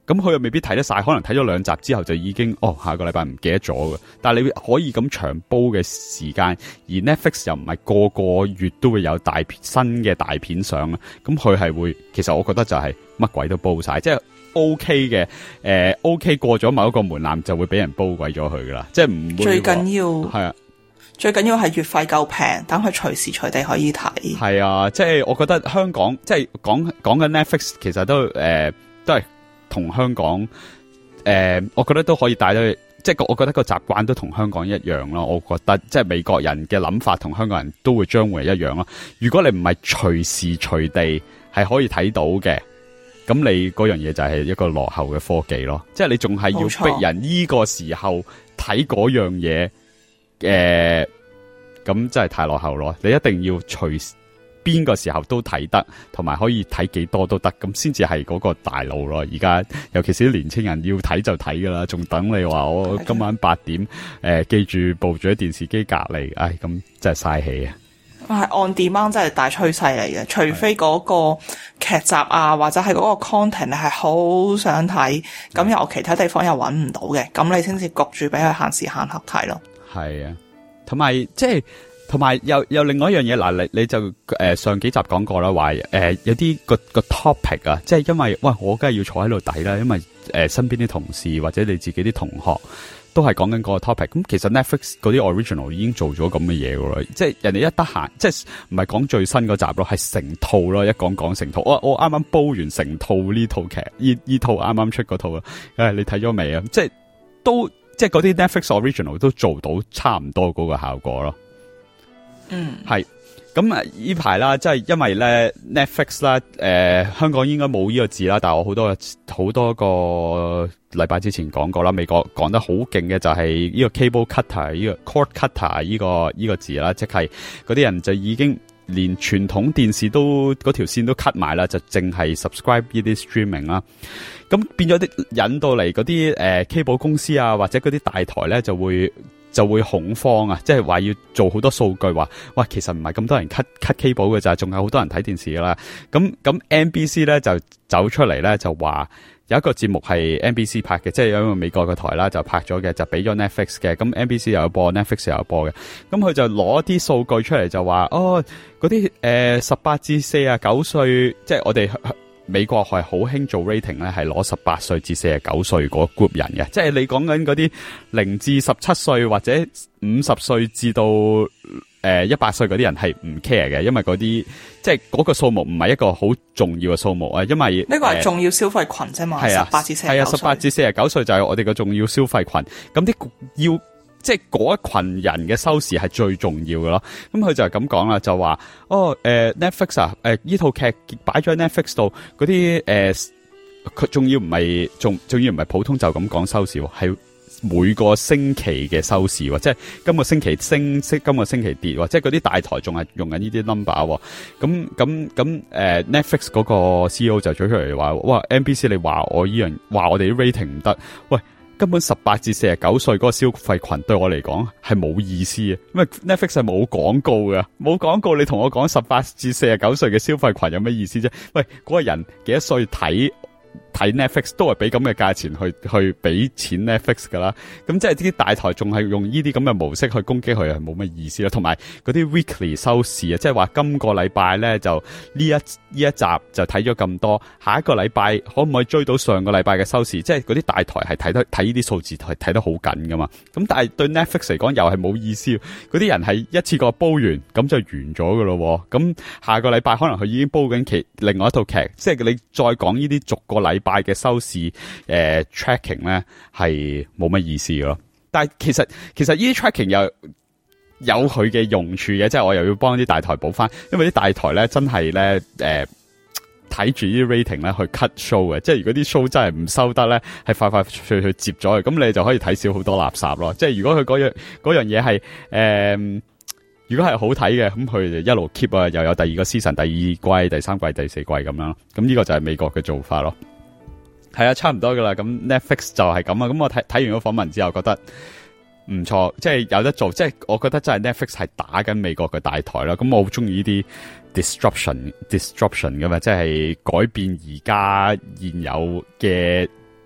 咁佢又未必睇得晒，可能睇咗兩集之後就已經哦下個禮拜唔記得咗嘅。但係你可以咁長煲嘅時間，而 Netflix 又唔係個個月都會有大片新嘅大片上啊，咁佢係會，其實我覺得就係乜鬼都煲晒，即係 OK 嘅，誒、呃、OK 過咗某一個門檻就會俾人煲鬼咗佢噶啦，即係唔會。最緊要係啊。 最緊要係月費夠平，等佢隨時隨地可以睇。 係啊，即係我覺得香港即係講講緊 Netflix，其實都誒、呃、都係同香港誒、呃，我覺得都可以帶到，即係我覺得個習慣都同香港一樣咯。我覺得即係美國人嘅諗法同香港人都會將會一樣咯。如果你唔係隨時隨地係可以睇到嘅，咁你嗰樣嘢就係一個落後嘅科技咯。即係你仲係要逼人呢個時候睇嗰樣嘢。誒、呃，咁真係太落後咯！你一定要隨邊個時候都睇得，同埋可以睇幾多都得，咁先至係嗰個大路咯。而家尤其是啲年青人要睇就睇噶啦，仲等你話我今晚八點誒、呃，記住佈住喺電視機隔籬，唉，咁真係嘥氣啊！ 係 on demand 真係大趨勢嚟嘅，除非嗰個劇集啊，或者係嗰個 content 你係好想睇，咁由其他地方又搵唔到嘅，咁你先至焗住俾佢限時限刻睇咯。 係啊，同埋即係，同埋又又另外一樣嘢嗱，你你就誒、呃、上幾集講過啦，話誒、呃、有啲個個 topic 啊，即係因為喂我梗係要坐喺度睇啦，因為誒、呃、身邊啲同事或者你自己啲同學都係講緊個 topic，咁其實 Netflix 嗰啲 original 已經做咗咁嘅嘢噶啦，即係人哋一得閒，即係唔係講最新嗰集咯，係成套咯，一講講成套，我我啱啱煲完成套呢套劇，呢呢套啱啱出嗰套啊，誒你睇咗未啊？即係都。即係嗰啲 Netflix original 都做到差唔多嗰個效果咯。嗯，係咁啊！呢排啦，即係因為咧 Netflix 啦，誒、呃，香港應該冇呢個字啦，但係我好多好多個禮拜之前講過啦，美國講得好勁嘅就係呢個 cable cutter 呢個 cord cutter 呢個呢個字啦，即係嗰啲人就已經連傳統電視都嗰條線都 cut 埋啦，就淨係 subscribe 呢啲 streaming 啦。咁變咗啲引到嚟嗰啲誒 cable 公司啊，或者嗰啲大台咧就會就會恐慌啊，即係話要做好多數據，話哇其實唔係咁多人 cut cut cable 嘅咋，仲有好多人睇電視噶啦。咁咁 N B C 咧就走出嚟咧就話有一個節目係 N B C 拍嘅，即係因為美國嘅台啦就拍咗嘅，就俾咗 Netflix 嘅。咁 N B C 又有播 Netflix 又有播嘅。咁佢就攞啲數據出嚟就話哦嗰啲誒十八至四十九歲，即係我哋。美國係好興做 rating 咧，係攞十八歲至四十九歲嗰 group 人嘅，即係你講緊嗰啲零至十七歲或者五十歲至到誒一百歲嗰啲人係唔 care 嘅，因為嗰啲即係嗰個數目唔係一個好重要嘅數目啊，因為呢個係重要消費群啫嘛，十八至四十九歲係啊，十八至四十九歲就係我哋嘅重要消費群，咁啲要。即係嗰一群人嘅收視係最重要嘅咯，咁佢就係咁講啦，就話哦，誒、呃、Netflix 啊，誒呢套劇擺咗喺 Netflix 度，嗰啲誒佢仲要唔係仲仲要唔係普通就咁講收視，係每個星期嘅收視，即係今個星期升，即今個星期跌，即係嗰啲大台仲係用緊呢啲 number，咁咁咁誒 Netflix 嗰個 C E O 就走出嚟話，哇 N B C 你話我依樣話我哋啲 rating 唔得，喂。根本十八至四十九歲嗰個消費群對我嚟講係冇意思嘅，因為 Netflix 係冇廣告嘅，冇廣告你同我講十八至四十九歲嘅消費群有咩意思啫？喂，嗰個人幾多歲睇？睇 Netflix 都係俾咁嘅價錢去去俾錢 Netflix 噶啦，咁即係啲大台仲係用呢啲咁嘅模式去攻擊佢，係冇乜意思啦。同埋嗰啲 weekly 收視啊，即係話今個禮拜咧就呢一呢一集就睇咗咁多，下一個禮拜可唔可以追到上個禮拜嘅收視？即係嗰啲大台係睇得睇呢啲數字係睇得好緊噶嘛。咁但係對 Netflix 嚟講又係冇意思，嗰啲人係一次過煲完咁就完咗噶咯。咁下個禮拜可能佢已經煲緊其另外一套劇，即係你再講呢啲逐個禮拜嘅收視誒、呃、tracking 咧係冇乜意思咯，但係其實其實呢啲 tracking 又有佢嘅用處嘅，即係我又要幫啲大台補翻，因為啲大台咧真係咧誒睇住呢啲 rating 咧去 cut show 嘅，即係如果啲 show 真係唔收得咧，係快快脆去接咗嘅，咁你就可以睇少好多垃圾咯。即係如果佢嗰樣嗰樣嘢係誒。如果係好睇嘅，咁佢就一路 keep 啊，又有第二個 season、第二季、第三季、第四季咁樣，咁呢個就係美國嘅做法咯。係啊，差唔多噶啦。咁 Netflix 就係咁啊。咁我睇睇完個訪問之後，覺得唔錯，即係有得做。即係我覺得真係 Netflix 係打緊美國嘅大台啦。咁我好中意呢啲 disruption、disruption 噶嘛，即係改變而家現有嘅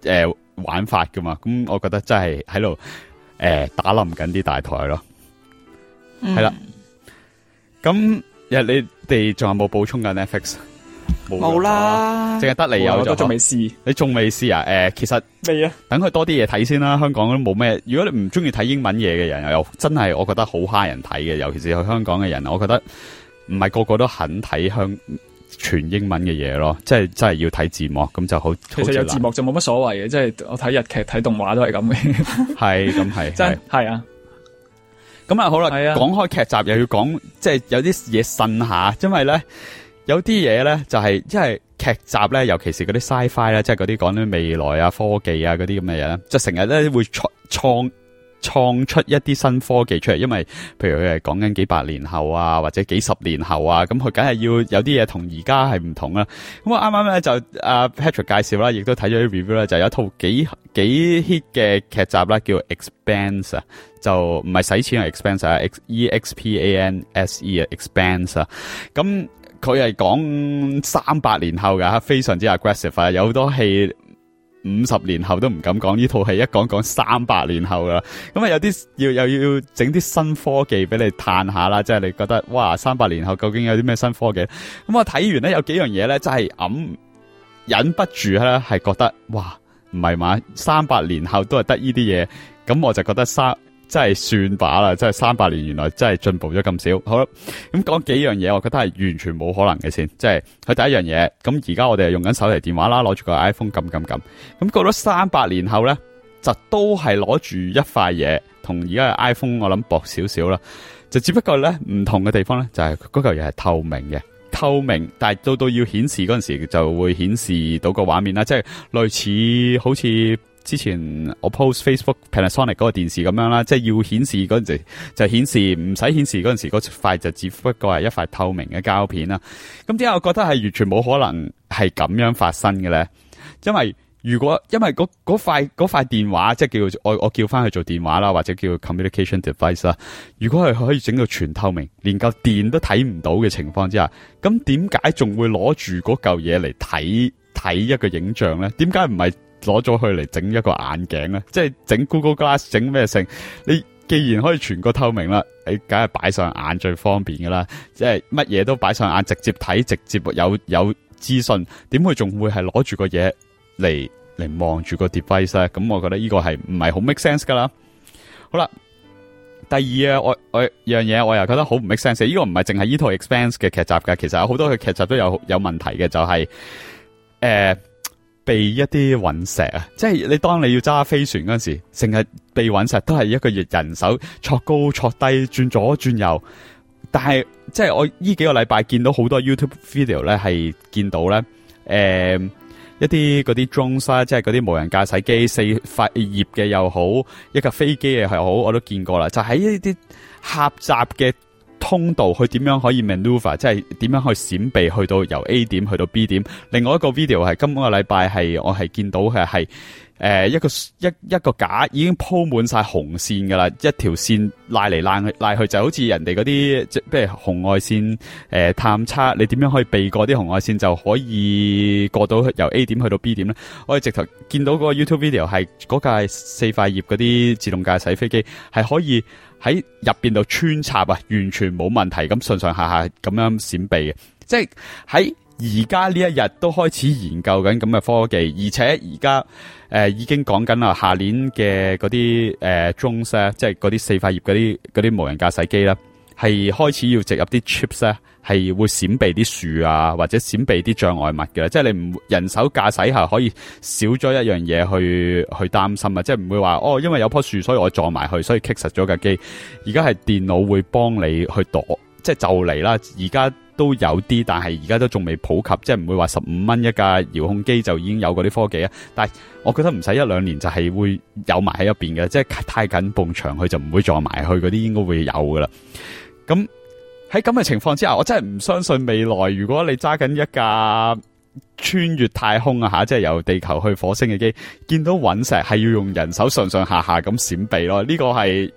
誒玩法噶嘛。咁我覺得真係喺度誒打冧緊啲大台咯。係、嗯、啦，咁日你哋仲有冇補充緊 Netflix？ 冇啦， 淨係得你有， 我仲未試。 你仲未試啊？誒、呃，其實未啊， 等佢多啲嘢睇先啦。香港都冇咩，如果你唔中意睇英文嘢嘅人，又真係我覺得好蝦人睇嘅。尤其是去香港嘅人，我覺得唔係個個都肯睇香全英文嘅嘢咯。即係真係要睇字幕，咁就好。 其實有字幕就冇乜所謂嘅，即係我睇日劇、睇動畫都係咁嘅。 係咁係， 真係啊。 咁啊好啦，講開劇集又要講，即係有啲嘢呻下，因為咧。有啲嘢咧就係、是，即係劇集咧，尤其是嗰啲 sci-fi 咧，即係嗰啲講啲未來啊、科技啊嗰啲咁嘅嘢咧，就成日咧會創創創出一啲新科技出嚟，因為譬如佢係講緊幾百年後啊，或者幾十年後啊，咁佢梗係要有啲嘢同而家係唔同啦。咁我啱啱咧就阿、啊、Patrick 介紹啦，亦都睇咗啲 review 啦，就有一套幾幾 hit 嘅劇集啦，叫 Expanse 啊，就唔係使錢係 Expanse 啊 ，E X P A N S E 啊 ，Expanse 啊，咁。佢係講三百年後㗎，非常之 aggressive 啊！有好多戲五十年後都唔敢講，呢套戲一講講三百年後㗎。咁啊有啲要又要整啲新科技俾你嘆下啦，即係你覺得哇三百年後究竟有啲咩新科技？咁我睇完咧有幾樣嘢咧，真係揞忍不住咧，係覺得哇唔係嘛，三百年後都係得呢啲嘢，咁我就覺得三。真係算把啦，真係三百年原來真係進步咗咁少。好啦，咁講幾樣嘢，我覺得係完全冇可能嘅先。即係佢第一樣嘢，咁而家我哋係用緊手提電話啦，攞住個 iPhone 撳撳撳。咁過咗三百年後咧，就都係攞住一塊嘢，同而家嘅 iPhone 我諗薄少少啦。就只不過咧唔同嘅地方咧，就係嗰嚿嘢係透明嘅，透明，但係到到要顯示嗰陣時就會顯示到個畫面啦，即係類似好似。之前我 post Facebook Panasonic 嗰個電視咁樣啦，即係要顯示嗰陣時就顯示，唔使顯示嗰陣時嗰塊就只不過係一塊透明嘅膠片啦。咁點解我覺得係完全冇可能係咁樣發生嘅咧？因為如果因為嗰嗰塊嗰塊電話即係叫我我叫翻去做電話啦，或者叫 communication device 啦，如果係可以整到全透明，連嚿電都睇唔到嘅情況之下，咁點解仲會攞住嗰嚿嘢嚟睇睇一個影像咧？點解唔係？攞咗去嚟整一個眼鏡咧，即係整 Google Glass 整咩性？你既然可以全個透明啦，你梗係擺上眼最方便噶啦，即係乜嘢都擺上眼，直接睇，直接有有資訊，點會仲會係攞住個嘢嚟嚟望住個 device 咧？咁我覺得呢個係唔係好 make sense 噶啦。好啦，第二啊，我我樣嘢我又覺得好唔 make sense。呢個唔係淨係呢套 Expanse 嘅劇集噶，其實有好多嘅劇集都有有問題嘅，就係、是、誒。呃被一啲隕石啊，即係你當你要揸飛船嗰陣時，成日被隕石都係一個人手戳高戳低，轉左轉右。但係即係我呢幾個禮拜見到好多 YouTube video 咧，係見到咧，誒、呃、一啲嗰啲 drones 啦，即係嗰啲無人駕駛機，四塊葉嘅又好，一架飛機嘅又好，我都見過啦。就喺呢啲狹窄嘅通道，去點樣可以 maneuver， 即係點樣去閃避去到由 A 點去到 B 點。另外一個 video 係今個禮拜係我係見到嘅係誒一個一一個架已經鋪滿晒紅線噶啦，一條線拉嚟拉去拉去，就好似人哋嗰啲即係紅外線誒、呃、探測，你點樣可以避過啲紅外線就可以過到由 A 點去到 B 點咧？我哋直頭見到嗰個 YouTube video 係嗰架四塊葉嗰啲自動駕駛飛機係可以喺入邊度穿插啊，完全冇問題咁上上下下咁樣閃避嘅，即係喺而家呢一日都開始研究緊咁嘅科技，而且而家誒已經講緊啦，下年嘅嗰啲誒 drones 咧，即係嗰啲四塊葉嗰啲嗰啲無人駕駛機啦，係開始要植入啲 chips 咧，係會閃避啲樹啊，或者閃避啲障礙物嘅，即係你唔人手駕駛下可以少咗一樣嘢去去擔心啊，即係唔會話哦，因為有棵樹所以我撞埋去，所以棘實咗架機。而家係電腦會幫你去躲，即係就嚟啦，而家都有啲，但係而家都仲未普及，即係唔會話十五蚊一架遙控機就已經有嗰啲科技啊。但係我覺得唔使一兩年就係會有埋喺入邊嘅，即係太緊埲牆佢就唔會撞埋去，嗰啲應該會有噶啦。咁喺咁嘅情況之下，我真係唔相信未來如果你揸緊一架穿越太空啊吓，即係由地球去火星嘅機，見到隕石係要用人手上上下下咁閃避咯，呢個係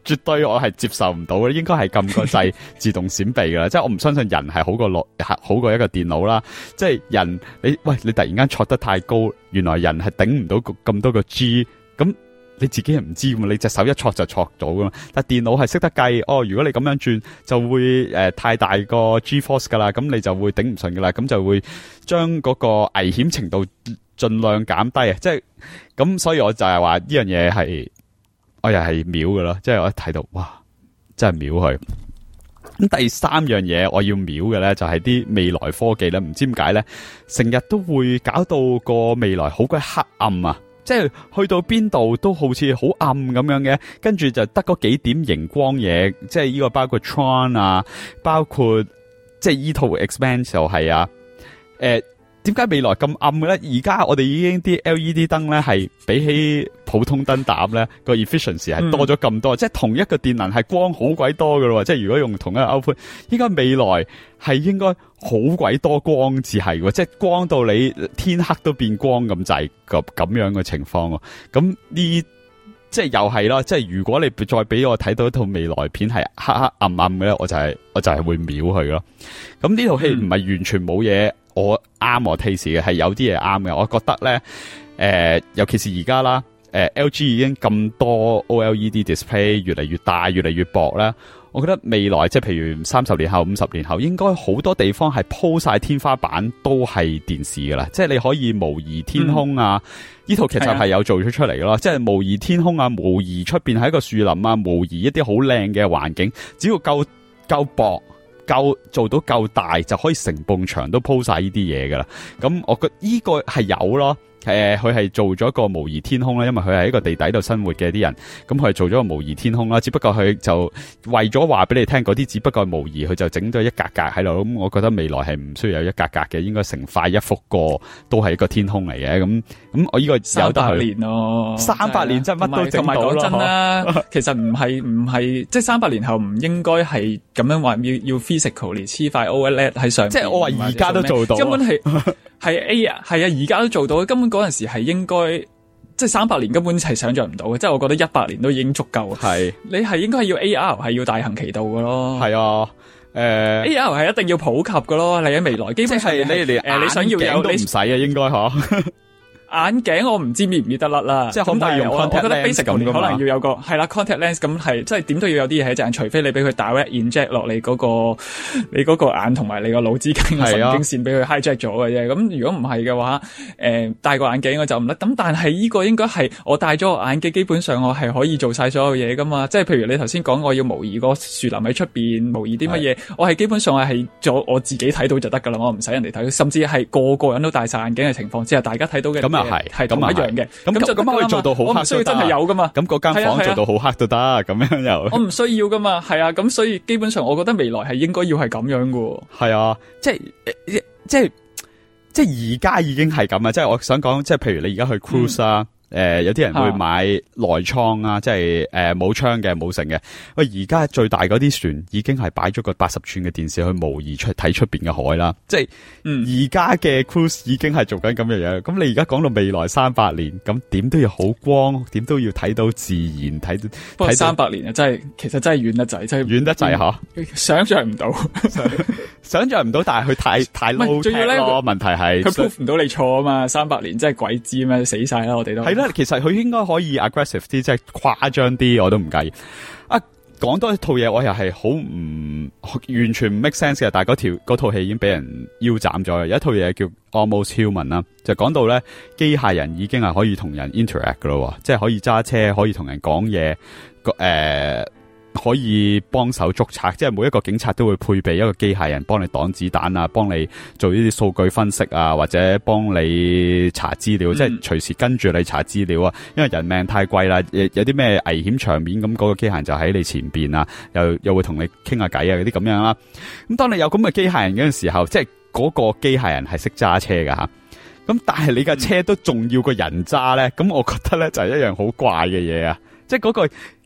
絕對我係接受唔到嘅，應該係撳個掣自動閃避噶啦。即係我唔相信人係好過落好過一個電腦啦。即係人你喂你突然間戳得太高，原來人係頂唔到咁多個 G， 咁你自己係唔知噶嘛？你隻手一戳就戳到噶嘛？但電腦係識得計，哦，如果你咁樣轉就會誒、呃、太大個 G force 噶啦，咁你就會頂唔順噶啦，咁就會將嗰個危險程度盡量減低啊！即係咁，所以我就係話呢樣嘢係。我又係秒噶啦，即係我一睇到，哇，真係秒佢。咁第三樣嘢我要秒嘅咧，就係啲未來科技咧，唔知點解咧，成日都會搞到個未來好鬼黑暗啊！即係去到邊度都好似好暗咁樣嘅，跟住就得嗰幾點熒光嘢，即係呢個包括 Tron 啊，包括即係依套 Expanse 就係啊，誒、呃。點解未來咁暗嘅咧？而家我哋已經啲 L E D 燈咧係比起普通燈膽咧個 efficiency 係多咗咁多，嗯、即係同一個電能係光好鬼多噶咯。即係如果用同一個 output，應該未來係應該好鬼多光至係，即係光到你天黑都變光咁滯咁咁樣嘅情況。咁呢即係又係啦，即係如果你再俾我睇到一套未來片係黑黑暗暗嘅咧，我就係、是、我就係會秒佢咯。咁呢套戲唔係完全冇嘢。我啱我 taste 嘅，係有啲嘢啱嘅。我覺得咧，誒、呃，尤其是而家啦，誒、呃、，L G 已經咁多 O L E D display 越嚟越大，越嚟越薄啦。我覺得未來即係譬如三十年後、五十年後，應該好多地方係鋪晒天花板都係電視噶啦。即係你可以模擬天空啊，呢、嗯、套劇集係有做咗出嚟嘅咯。即係模擬天空啊，模擬出邊係一個樹林啊，模擬一啲好靚嘅環境，只要夠夠薄。夠做到夠大就可以成埲牆都鋪晒呢啲嘢噶啦，咁我覺得呢個係有咯。誒，佢係做咗個模擬天空啦，因為佢係喺個地底度生活嘅啲人，咁佢係做咗個模擬天空啦。只不過佢就為咗話俾你聽，嗰啲只不過係模擬，佢就整咗一格格喺度。咁我覺得未來係唔需要有一格格嘅，應該成塊一幅個都係一個天空嚟嘅。咁咁我呢個有得去年咯， 三百年真係乜都整到咯。 同埋講真啦，其實唔係唔係，即係三百年後唔應該係咁樣話要要 physically 黐塊 O L E D 喺上面。 即係我話而家都做到， 根本係係 A 啊，係啊，而家都做到，根本嗰陣時係應該，即係三百年根本係想象唔到嘅，即係我覺得一百年都已經足夠。係你係應該要 A R 係要大行其道嘅咯。係啊，誒、呃、，A R 係一定要普及嘅咯。你喺未來基本上係你連誒，你想要有都唔使啊，應該嗬。眼鏡我唔知搣唔搣得甩啦，即係可唔可以用 contact lens 咁？可能要有個係啦 contact lens 咁係，即係點都要有啲嘢喺隻眼，除非你俾佢 direct inject 落你嗰、嗰個你嗰個眼同埋你個腦之間嘅神經線俾佢 hijack 咗嘅啫。咁如果唔係嘅話，誒、呃、戴個眼鏡我就唔得。咁但係呢個應該係我戴咗個眼鏡，基本上我係可以做晒所有嘢噶嘛。即係譬如你頭先講我要模擬個樹林喺出邊，模擬啲乜嘢，我係基本上係做我自己睇到就得噶啦，我唔使人哋睇，甚至係個個人都戴晒眼鏡嘅情況之下，大家睇到嘅。係係同一樣嘅，咁就咁可以做到好黑都得。我唔需要真係有噶嘛，咁嗰間房做到好黑都得，咁樣又。我唔需要噶嘛，係啊，咁所以基本上我覺得未來係應該要係咁樣噶。係啊，即係即係即係而家已經係咁啊！即係我想講，即係譬如你而家去 cruise 啊。嗯誒、呃，有啲人會買內艙啊，即係誒冇窗嘅冇成嘅。喂，而家最大嗰啲船已經係擺咗個八十寸嘅電視去模擬出睇出邊嘅海啦。即係，嗯，而家嘅 cruise 已經係做緊咁嘅嘢。咁你而家講到未來三百年，咁點都要好光，點都要睇到自然，睇到。不過三百年啊，真係其實真係遠得滯，真係遠得滯吓，想象唔到，想象唔到。但係佢太太 low tech咯。問題係佢 prove 唔到你錯啊嘛。三百年真係鬼知咩？死晒啦，我哋都係。其實佢應該可以 aggressive 啲，即係誇張啲，我都唔介意。啊，講多一套嘢，我又係好唔完全唔 make sense 嘅，但係嗰條嗰套戲已經俾人腰斬咗。有一套嘢叫 Almost Human 啦，就講到咧機械人已經係可以同人 interact 噶咯，即係可以揸車，可以同人講嘢，誒、呃。可以幫手捉賊，即係每一個警察都會配備一個機械人幫你擋子彈啊，幫你做呢啲數據分析啊，或者幫你查資料，嗯、即係隨時跟住你查資料啊。因為人命太貴啦，有啲咩危險場面，咁嗰個機械人就喺你前邊啊，又又會同你傾下偈啊，嗰啲咁樣啦。咁當你有咁嘅機械人嗰陣時候，即係嗰個機械人係識揸車噶吓，咁但係你架車都仲要個人揸咧，咁我覺得咧就係一樣好怪嘅嘢啊，即係嗰個。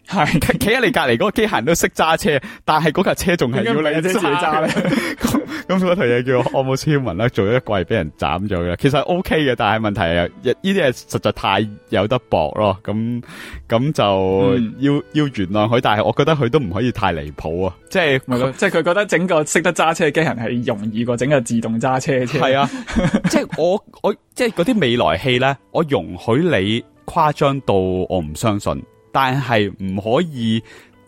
係企喺你隔籬嗰個機械人都識揸車，但係嗰架車仲係要你自己揸咧。咁嗰套嘢叫 Almost Human 啦，做咗一季俾人斬咗嘅。其實 OK 嘅，但係問題係呢啲係實在太有得搏咯。咁咁就要、嗯、要原諒佢，但係我覺得佢都唔可以太離譜啊。即係即係佢覺得整個識得揸車嘅機械人係容易過整個自動揸車嘅車。係啊，即係我我即係嗰啲未來戲咧，我容許你誇張到我唔相信。但係唔可以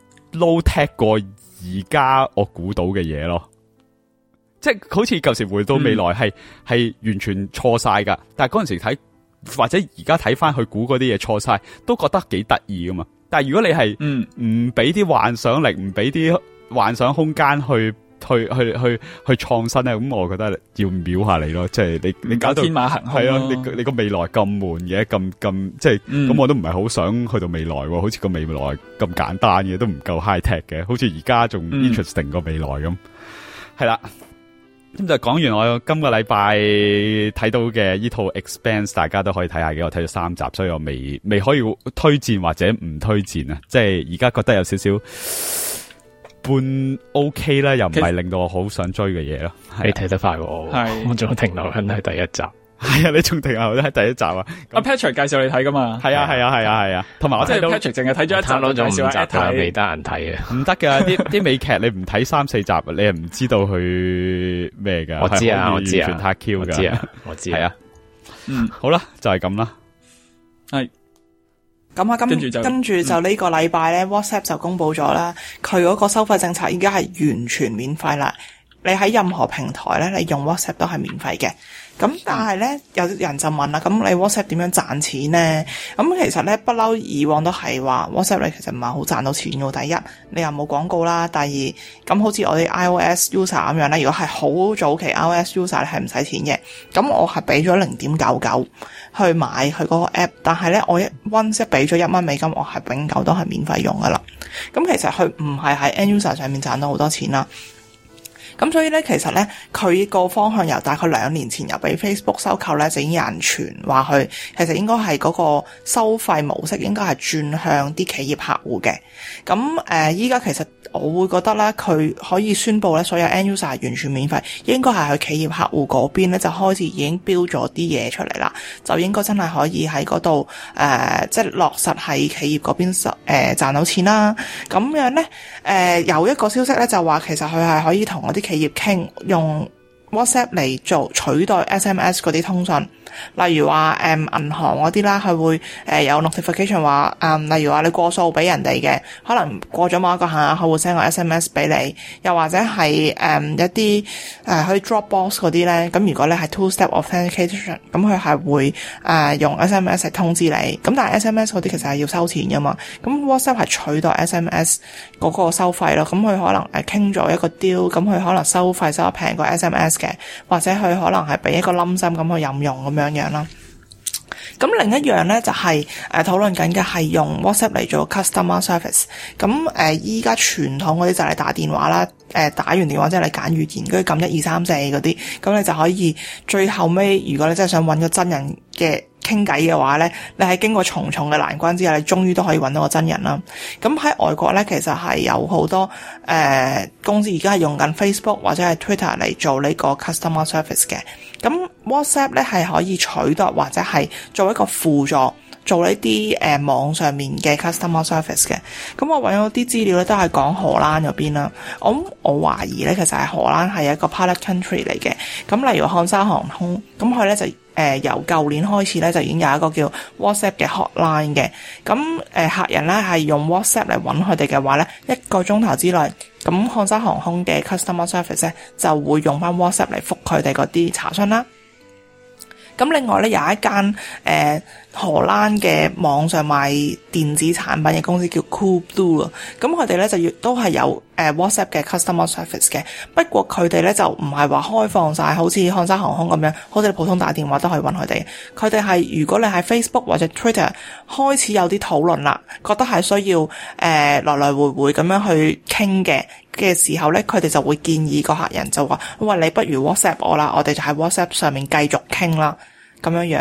low tech 過而家我估到嘅嘢咯，即係好似舊時回到未來係係、嗯、完全錯晒噶，但係嗰陣時睇或者而家睇翻去估嗰啲嘢錯晒，都覺得幾得意噶嘛。但係如果你係唔俾啲幻想力，唔俾啲幻想空間去。去去去去創新咧，咁我覺得要秒下你咯，即係你你搞到天馬行空係啊，你你個未來咁悶嘅，咁咁即係咁，嗯、我都唔係好想去到未來，好似個未來咁簡單嘅，都唔夠 high tech 嘅，好似而家仲 interesting 過未來咁。係啦、嗯，咁就講完我今個禮拜睇到嘅呢套 Expanse， 大家都可以睇下嘅，我睇咗三集，所以我未未可以推薦或者唔推薦啊，即係而家覺得有少少。半 OK 啦，又唔係令到我好想追嘅嘢咯。 你睇得快過我，我仲停留緊喺第一集。 係啊，你仲停留喺第一集啊？ 阿 Patrick 介紹你睇噶嘛？ 係啊，係啊，係啊，係啊。同埋我即係 Patrick 淨係睇咗一集， 攤咗五集睇， 未得閒睇嘅。 唔得噶，啲啲美劇你唔睇三四集，你係唔知道佢咩噶。 我知啊，我知啊， 完全太 Q 噶。 我知啊，我知。係啊， 嗯，好啦，就係咁啦。 係。 咁啊，跟住就跟住就呢個禮拜咧 ，WhatsApp 就公布咗啦，佢嗰個收費政策而家係完全免費啦。你喺任何平台咧，你用 WhatsApp 都係免費嘅。咁但係咧，有人就問啦，咁你 WhatsApp 點樣賺錢咧？咁其實咧，不嬲以往都係話 WhatsApp 你其實唔係好賺到錢嘅。第一，你又冇廣告啦；第二，咁好似我哋 iOS user 咁樣咧，如果係好早期 iOS user 咧係唔使錢嘅。咁我係俾咗零點九九去買佢嗰個 app， 但係咧我一 once 俾咗一蚊美金，我係永久都係免費用噶啦。咁其實佢唔係喺 end user 上面賺到好多錢啦。咁所以咧，其實咧，佢個方向由大概兩年前由俾 Facebook 收購咧，就已經有人傳話佢其實應該係嗰個收費模式應該係轉向啲企業客戶嘅。咁誒，依家其實我會覺得咧，佢可以宣布咧，所有 end user 係完全免費，應該係去企業客戶嗰邊咧就開始已經標咗啲嘢出嚟啦，就應該真係可以喺嗰度誒，即係落實喺企業嗰邊收誒賺到錢啦。咁樣咧，誒、呃、有一個消息咧就話其實佢係可以同嗰啲企業傾用 WhatsApp 嚟做取代 S M S 嗰啲通訊，例如話誒銀行嗰啲啦，佢會誒、呃、有 notification 話誒、呃，例如話你過數俾人哋嘅，可能過咗某一個限額，佢會 send 個 S M S 俾你，又或者係誒、呃、一啲誒去 Dropbox 嗰啲咧，咁如果你係 two step authentication，咁佢係會誒、呃、用 S M S 嚟通知你，咁但係 S M S 嗰啲其實係要收錢噶嘛，咁 WhatsApp 係取代 S M S 嗰個收費咯，咁佢可能誒傾咗一個 deal，咁佢可能收費收得平過 S M S 嘅，或者佢可能係俾一個冧心咁去任用咁樣樣啦。咁另一樣咧就係誒討論緊嘅係用 WhatsApp 嚟做 customer service。咁誒依家傳統嗰啲就係打電話啦，誒、呃、打完電話之後你揀語言，跟住撳一二三四嗰啲，咁你就可以最後尾，如果你真係想揾個真人嘅傾偈嘅話咧，你係經過重重嘅難關之後，你終於都可以揾到個真人啦。咁喺外國咧，其實係有好多誒、呃、公司而家係用緊 Facebook 或者係 Twitter 嚟做呢個 customer service 嘅。咁 WhatsApp 咧係可以取代或者係做一個輔助，做呢啲誒網上面嘅 customer service 嘅。咁我揾咗啲資料咧，都係講荷蘭嗰邊啦。我我懷疑咧，其實係荷蘭係一個 pilot country 嚟嘅。咁例如漢莎航空，咁佢咧就誒、呃、由舊年開始咧就已經有一個叫 WhatsApp 嘅 hotline 嘅。咁誒、呃、客人咧係用 WhatsApp 嚟揾佢哋嘅話咧，一個鐘頭之內，咁漢莎航空嘅 customer service 咧就會用翻 WhatsApp 嚟覆佢哋嗰啲查詢啦。咁另外咧有一間誒、呃、荷蘭嘅網上賣電子產品嘅公司叫 Coolblue 啊，咁佢哋咧就要都係有誒、呃、WhatsApp 嘅 customer service 嘅，不過佢哋咧就唔係話開放晒，好似漢莎航空咁樣，好似你普通打電話都可以揾佢哋。佢哋係如果你喺 Facebook 或者 Twitter 開始有啲討論啦，覺得係需要誒、呃、來來回回咁樣去傾嘅嘅時候咧，佢哋就會建議個客人就話：喂，你不如 WhatsApp 我啦，我哋就喺 WhatsApp 上面繼續傾啦，咁樣樣咯。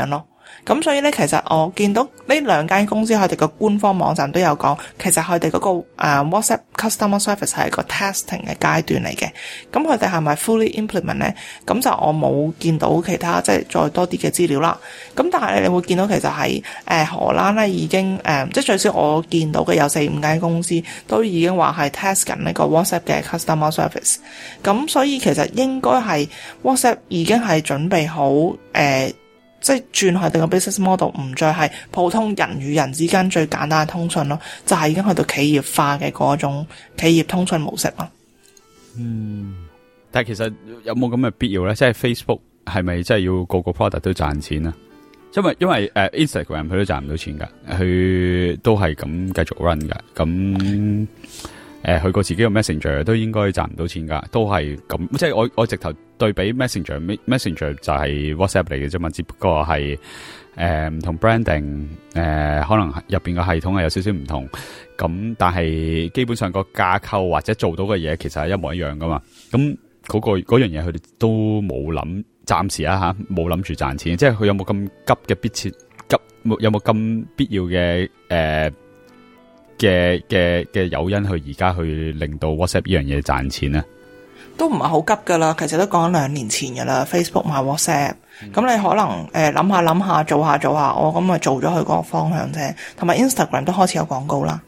咁所以咧，其實我見到呢兩間公司佢哋個官方網站都有講，其實佢哋嗰個誒、呃、WhatsApp Customer Service 係一個 testing 嘅階段嚟嘅。咁佢哋係咪 fully implement 咧？咁就我冇見到其他即係再多啲嘅資料啦。咁但係你會見到其實喺誒、呃、荷蘭咧已經誒、呃，即係最少我見到嘅有四五間公司都已經話係 test 緊呢個 WhatsApp 嘅 Customer Service。咁所以其實應該係 WhatsApp 已經係準備好誒。呃即係轉佢哋個 business model， 唔再係普通人與人之間最簡單嘅通訊咯，就係、是、已經去到企業化嘅嗰種企業通訊模式咯。 嗯，但係其實有冇咁嘅必要咧？即係 Facebook 係咪真係要個個 product 都賺錢啊？因為因為誒、uh, Instagram 佢都賺唔到錢噶，佢都係咁繼續 run 噶，咁。誒，佢個自己個 Messenger 都應該賺唔到錢噶，都係咁，即係我我直頭對比 Messenger，Messenger 就係 WhatsApp 嚟嘅啫嘛，只不過係誒唔同 branding，誒、呃、可能入邊個系統係有少少唔同，咁但係基本上個架構或者做到嘅嘢其實係一模一樣噶嘛，咁嗰、嗰個嗰樣嘢佢哋都冇諗，暫時啊吓冇諗住賺錢，即係佢有冇咁急嘅迫切急，有冇咁必要嘅誒？呃嘅嘅嘅誘因去而家去令到 WhatsApp 呢樣嘢賺錢咧， 都唔係好急噶啦，其實都講兩年前噶啦 ，Facebook 買 WhatsApp，咁、嗯、你可能誒諗下諗下做下做下，我咁咪做咗佢嗰個方向啫，同埋 Instagram 都開始有廣告啦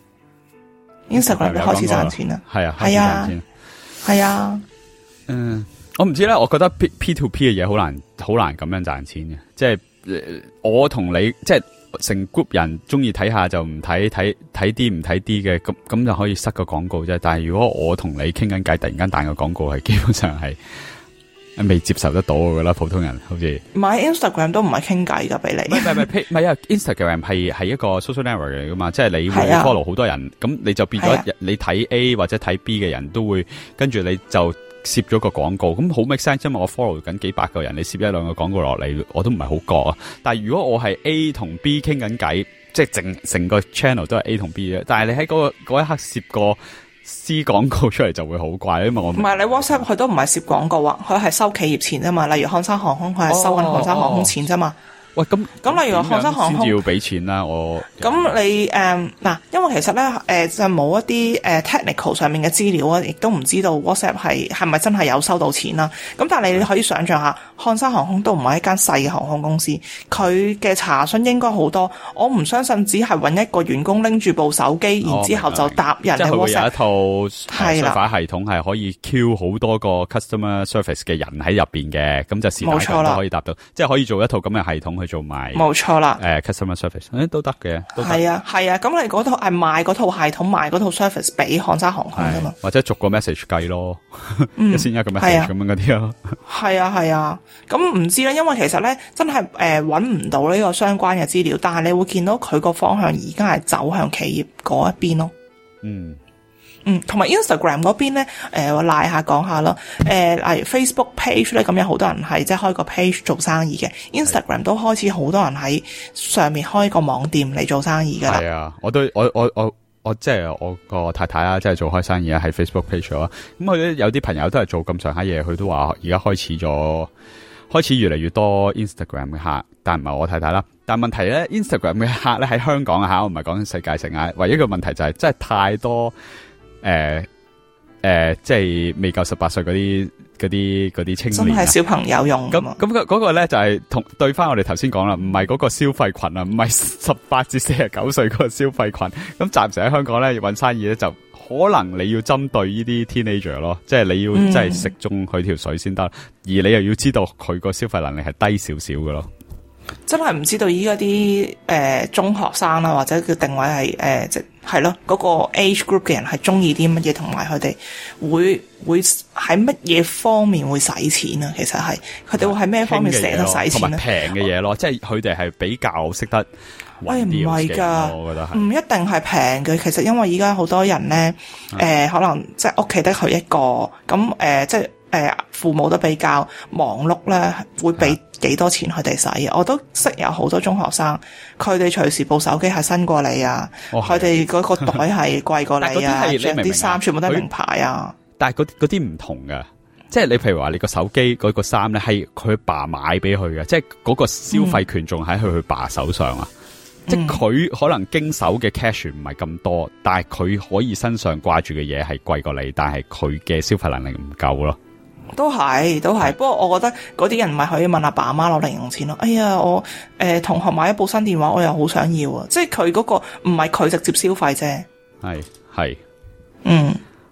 ，Instagram 都開始賺錢啦， 係啊，係啊， 係啊， 嗯，我唔知咧，我覺得 P P to P 嘅嘢好難好難咁樣賺錢嘅，即係、呃、我同你即係。成 group 人中意睇下就唔睇睇睇啲唔睇啲嘅，咁咁就可以塞個廣告啫。但係如果我同你傾緊偈，突然間彈個廣告，係基本上係未接受得到噶啦。普通人好似買 Instagram 都唔係傾偈噶，俾你唔係唔係唔係啊 ！Instagram 係係一個 social network 嚟噶嘛，即係你會 follow 好多人，咁、啊、你就變咗、啊、你睇 A 或者睇 B 嘅人都會跟住你就。攝咗個廣告，咁好 make sense，因為我 follow 緊幾百個人，你攝一兩個廣告落嚟，我都唔係好覺啊。但係如果我係 A 同 B 傾緊偈，即係成成個 channel 都係 A 同 B 嘅，但係你喺嗰、嗰個嗰一刻攝個 C 廣告出嚟就會好怪，因為我唔係你 WhatsApp 佢都唔係攝廣告啊，佢係收企業錢啫嘛。例如漢莎航空，佢係收緊漢莎航空錢啫嘛。喂，咁咁例如漢莎航空先要俾錢啦，我咁你誒嗱、呃，因為其實咧誒、呃、就冇一啲誒、呃、technical 上面嘅資料啊，亦都唔知道 WhatsApp 係係咪真係有收到錢啦。咁但係你可以想象下，漢莎航空都唔係一間細嘅航空公司，佢嘅查詢應該好多。我唔相信只係揾一個員工拎住部手機，然之後就答人嘅 WhatsApp。即係會有一套係啦，系統係可以 queue 好多個 customer service 嘅人喺入邊嘅，咁就是大家都可以答到，即係可以做一套咁嘅系統去。做埋冇錯啦，誒、 呃、customer service 誒都得嘅， 係啊係啊，咁、啊、你嗰套係賣嗰套系統，賣嗰套 service 俾漢莎航空㗎嘛， 或者逐個 message 計咯， 嗯、 一先一個 message 咁樣嗰啲咯， 係啊係啊，咁唔知咧，因為其實咧真係誒揾唔到呢個相關嘅資料，但係你會見到佢個方向而家係走向企業嗰一邊咯，嗯。嗯，同埋 Instagram 嗰邊咧，誒、呃、我賴下講下咯，誒、呃、例如 Facebook page 咧，咁有好多人係即係開個 page 做生意嘅 ，Instagram 都開始好多人喺上面開個網店嚟做生意噶啦。係啊， 我都我我我我即係我個太太啊，即係做開生意啊，喺 Facebook page 啊，咁佢有啲朋友都係做咁上下嘢，佢都話而家開始咗，開始越嚟越多 Instagram 嘅客，但唔係我太太啦。但問題咧 ，Instagram 嘅客咧喺香港啊，我唔係講世界性啊，唯一嘅問題就係、是、真係太多。誒、呃、誒、呃，即係未夠十八歲嗰啲嗰啲嗰啲青年，真係小朋友用。 咁咁個嗰個咧就係、是、同對翻我哋頭先講啦，唔係嗰個消費群啊，唔係十八至四十九歲嗰個消費群。咁暫時喺香港咧要搵生意咧，就可能你要針對呢啲 teenager 咯，即係你要真係食中佢條水先得、嗯，而你又要知道佢個消費能力係低少少嘅咯。 真係唔知道依家啲誒中學生啦，或者叫定位係誒即係咯嗰個 age group 嘅人係中意啲乜嘢，同埋佢哋會會喺乜嘢方面會使錢啊？其實係佢哋會喺咩方面捨得使錢咧？ 平嘅嘢咯，即係佢哋係比較識得。 喂，唔係噶，我覺得係唔一定係平嘅。其實因為而家好多人咧，誒、呃、可能即係屋企得佢一個，咁誒、呃、即係誒、呃、父母都比較忙碌咧，會俾幾多錢佢哋使。我都識有好多中學生，佢哋隨時部手機係新過你啊，佢哋嗰個袋係貴過你啊，着啲衫全部都係名牌啊。 但係嗰嗰啲唔同㗎。 即係你譬如話你個手機嗰個衫咧係佢爸買俾佢嘅，即係嗰個消費權仲喺佢佢爸手上啊。嗯、即係佢可能經手嘅 cash 唔係咁多，但係佢可以身上掛住嘅嘢係貴過你，但係佢嘅消費能力唔夠咯。 都係，都係。不過我覺得嗰啲人咪可以問阿爸阿媽攞零用錢咯。哎呀，我誒、呃、同學買一部新電話，我又好想要啊！即係佢嗰個唔係佢直接消費啫。 係係， 嗯，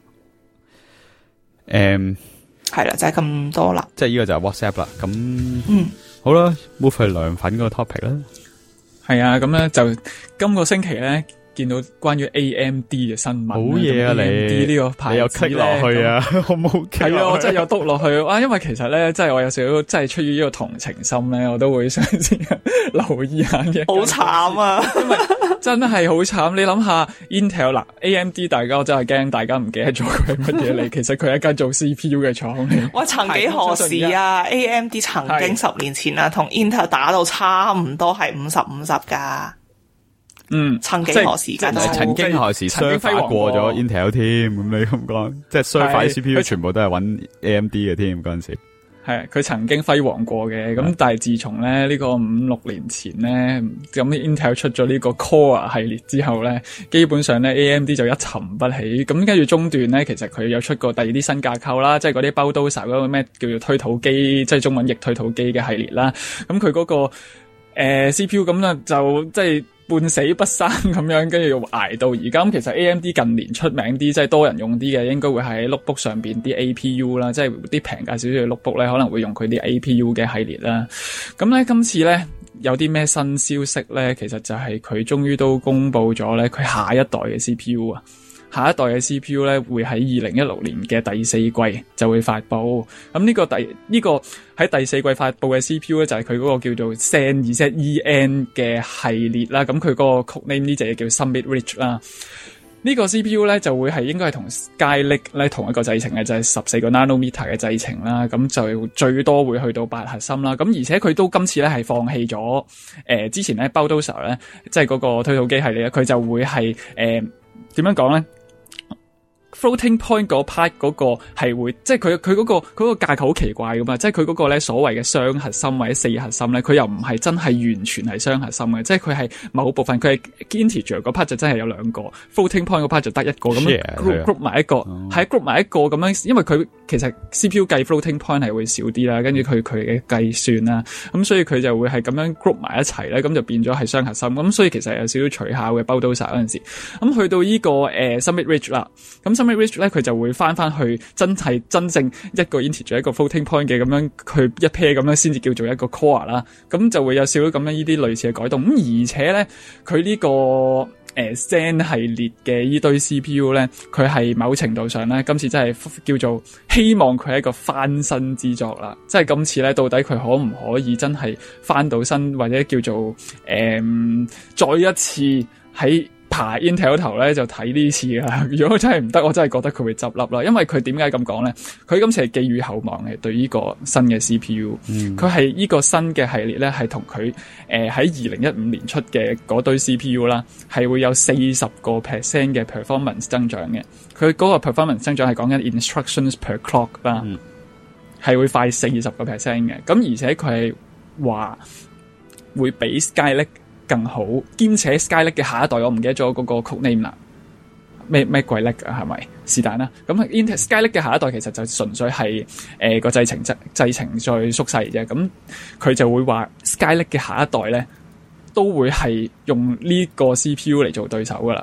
誒， 係啦，就係、是、咁多啦。 即係呢個就係 WhatsApp 啦。咁嗯， 好啦 ，move 去涼粉嗰個 topic 啦。 係啊，咁咧就今個星期咧。見到關於 A M D 嘅新聞， 好嘢啊！你 A M D 呢個牌子你又 click 落去啊？好唔好？ 係啊，我真係有篤落去啊！因為其實咧，即係我有少少，即係出於呢個同情心咧，我都會想先留意下嘅。 好慘啊！ 因為真係好慘。你諗下 Intel 嗱 A M D， 大家我真係驚大家唔記得咗佢係乜嘢嚟。其實佢係一間做 C P U 嘅廠嚟。 我曾幾何時啊 ？A M D 曾經十年前啊，同 Intel 打到差唔多係五十五十噶。 嗯， 曾幾何時間， 曾經何時 server 過咗 Intel 添，咁你咁講，即係 server C P U 全部都係揾 A M D 嘅添，嗰陣時係佢曾經輝煌過嘅，咁但係自從咧呢個五六年前咧，咁 Intel 出咗呢個 Core 系列之後咧，基本上咧 A M D 就一沉不起，咁跟住中段咧，其實佢有出過第二啲新架構啦，即係嗰啲 Bulldozer 嗰個咩叫做推土機，即係中文譯推土機嘅系列啦，咁佢嗰個誒、呃、C P U 咁咧就即係。半死不生咁樣，跟住又捱到而家。咁其實 A M D 近年出名啲，即係多人用啲嘅，應該會喺 notebook 上邊啲 A P U 啦，即係啲平價少少嘅 notebook 咧，可能會用佢啲 A P U 嘅系列啦。咁咧今次咧有啲咩新消息咧？其實就係佢終於都公布咗咧，佢下一代嘅 C P U 啊。下一代嘅 C P U 咧，會喺二零一六年嘅第四季就會發布。咁呢個第呢、呢個喺第四季發布嘅 C P U 咧，就係佢嗰個叫做 Zen Z E N 嘅系列啦。咁佢嗰個 code name 呢隻嘢叫 Summit Ridge 啦。呢個 C P U 咧就會係應該係同 Skylake 咧同一個製程嘅，就係十四個 nanometer 嘅製程啦。咁就最多會去到八核心啦。咁而且佢都今次咧係放棄咗誒、呃、之前咧 Bulldozer 咧，即係嗰個推土機系列，佢就會係誒點樣講咧？Floating point 嗰 part 嗰個係會，即係佢佢嗰個佢嗰個架構好奇怪噶嘛，即係佢嗰個咧所謂嘅雙核心或者四核心咧，佢又唔係真係完全係雙核心嘅，即係佢係某部分佢係 integer 嗰 part 就真係有兩個 floating point 嗰 part 就得一個咁樣 group group 埋一個，係 group 埋一個咁樣，因為佢其實 C P U 計 floating point 係會少啲啦，跟住佢佢嘅計算啦，咁所以佢就會係咁樣 group 埋一齊咧，咁就變咗係雙核心，咁所以其實有少少取巧嘅 Bulldozer 嗰陣時，咁去到呢、這個誒、呃、Summit Ridge 啦，咁 Summit Ridge 咧佢就會翻翻去真係真正一個 integer 一個 floating point 嘅咁樣，佢一 pair 咁樣先至叫做一個 core 啦，咁就會有少少咁樣呢啲類似嘅改動，咁而且咧佢呢、這個誒、呃、Zen 系列嘅呢堆 C P U 咧，佢係某程度上咧今次真係叫做希望佢係一個翻身之作啦，即係今次咧到底佢可唔可以真係翻到身，或者叫做誒、呃、再一次喺爬 Intel 頭咧就睇呢次啦，如果真係唔得，我真係覺得佢會執笠啦。因為佢點解咁講咧？佢今次係寄予厚望嘅對呢個新嘅 C P U，佢係呢個新嘅系列咧係同佢誒喺二零一五年出嘅嗰堆 C P U 啦，係會有四十個 percent 嘅 performance 增長嘅。佢嗰個 performance 增長係講緊 instructions per clock 啦，係、嗯、會快四十個 percent 嘅。咁而且佢係話會比 Skylake更好，兼且 Skylake 嘅下一代我唔記得咗嗰個 code name 啦，咩咩鬼 Lake 啊，係咪是但啦？咁 Intel Skylake 嘅下一代其實就純粹係誒個製程製製程再縮細啫。咁佢就會話 Skylake 嘅下一代咧都會係用呢個 C P U 嚟做對手噶啦。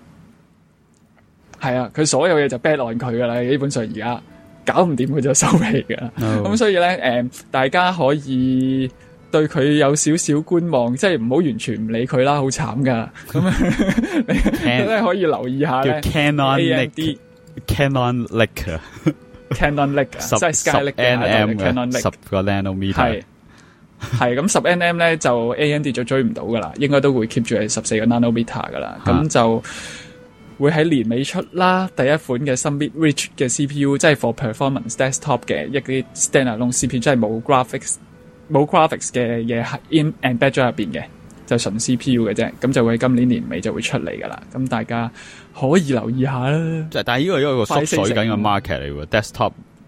係啊，佢所有嘢就 bet on 佢噶啦，基本上而家搞唔掂佢就收皮噶啦。咁、oh. 所以咧誒、呃，大家可以對佢有少少觀望，即係唔好完全唔理佢啦，好慘噶。咁你真係可以留意下咧。 Canon A M D、Canon Lake、Canon Lake 即係 Skylake 嘅 N M 嘅十個 nanometer。 係係咁十 N M 咧就 A M D 就追唔到噶啦，應該都會 keep 住係十四個 nanometer 噶啦。咁、啊、就會喺年尾出啦。第一款嘅 Summit Ridge 嘅 C P U， 即係 for performance desktop 嘅一啲 standalone C P U， 即係冇 graphics。冇 graphics 嘅嘢係 in embed 咗入邊嘅，就純 C P U 嘅啫。咁就會今年年尾就會出嚟噶啦。咁大家可以留意下啦。 即係但係呢個一個縮水緊嘅 market 嚟喎 ，desktop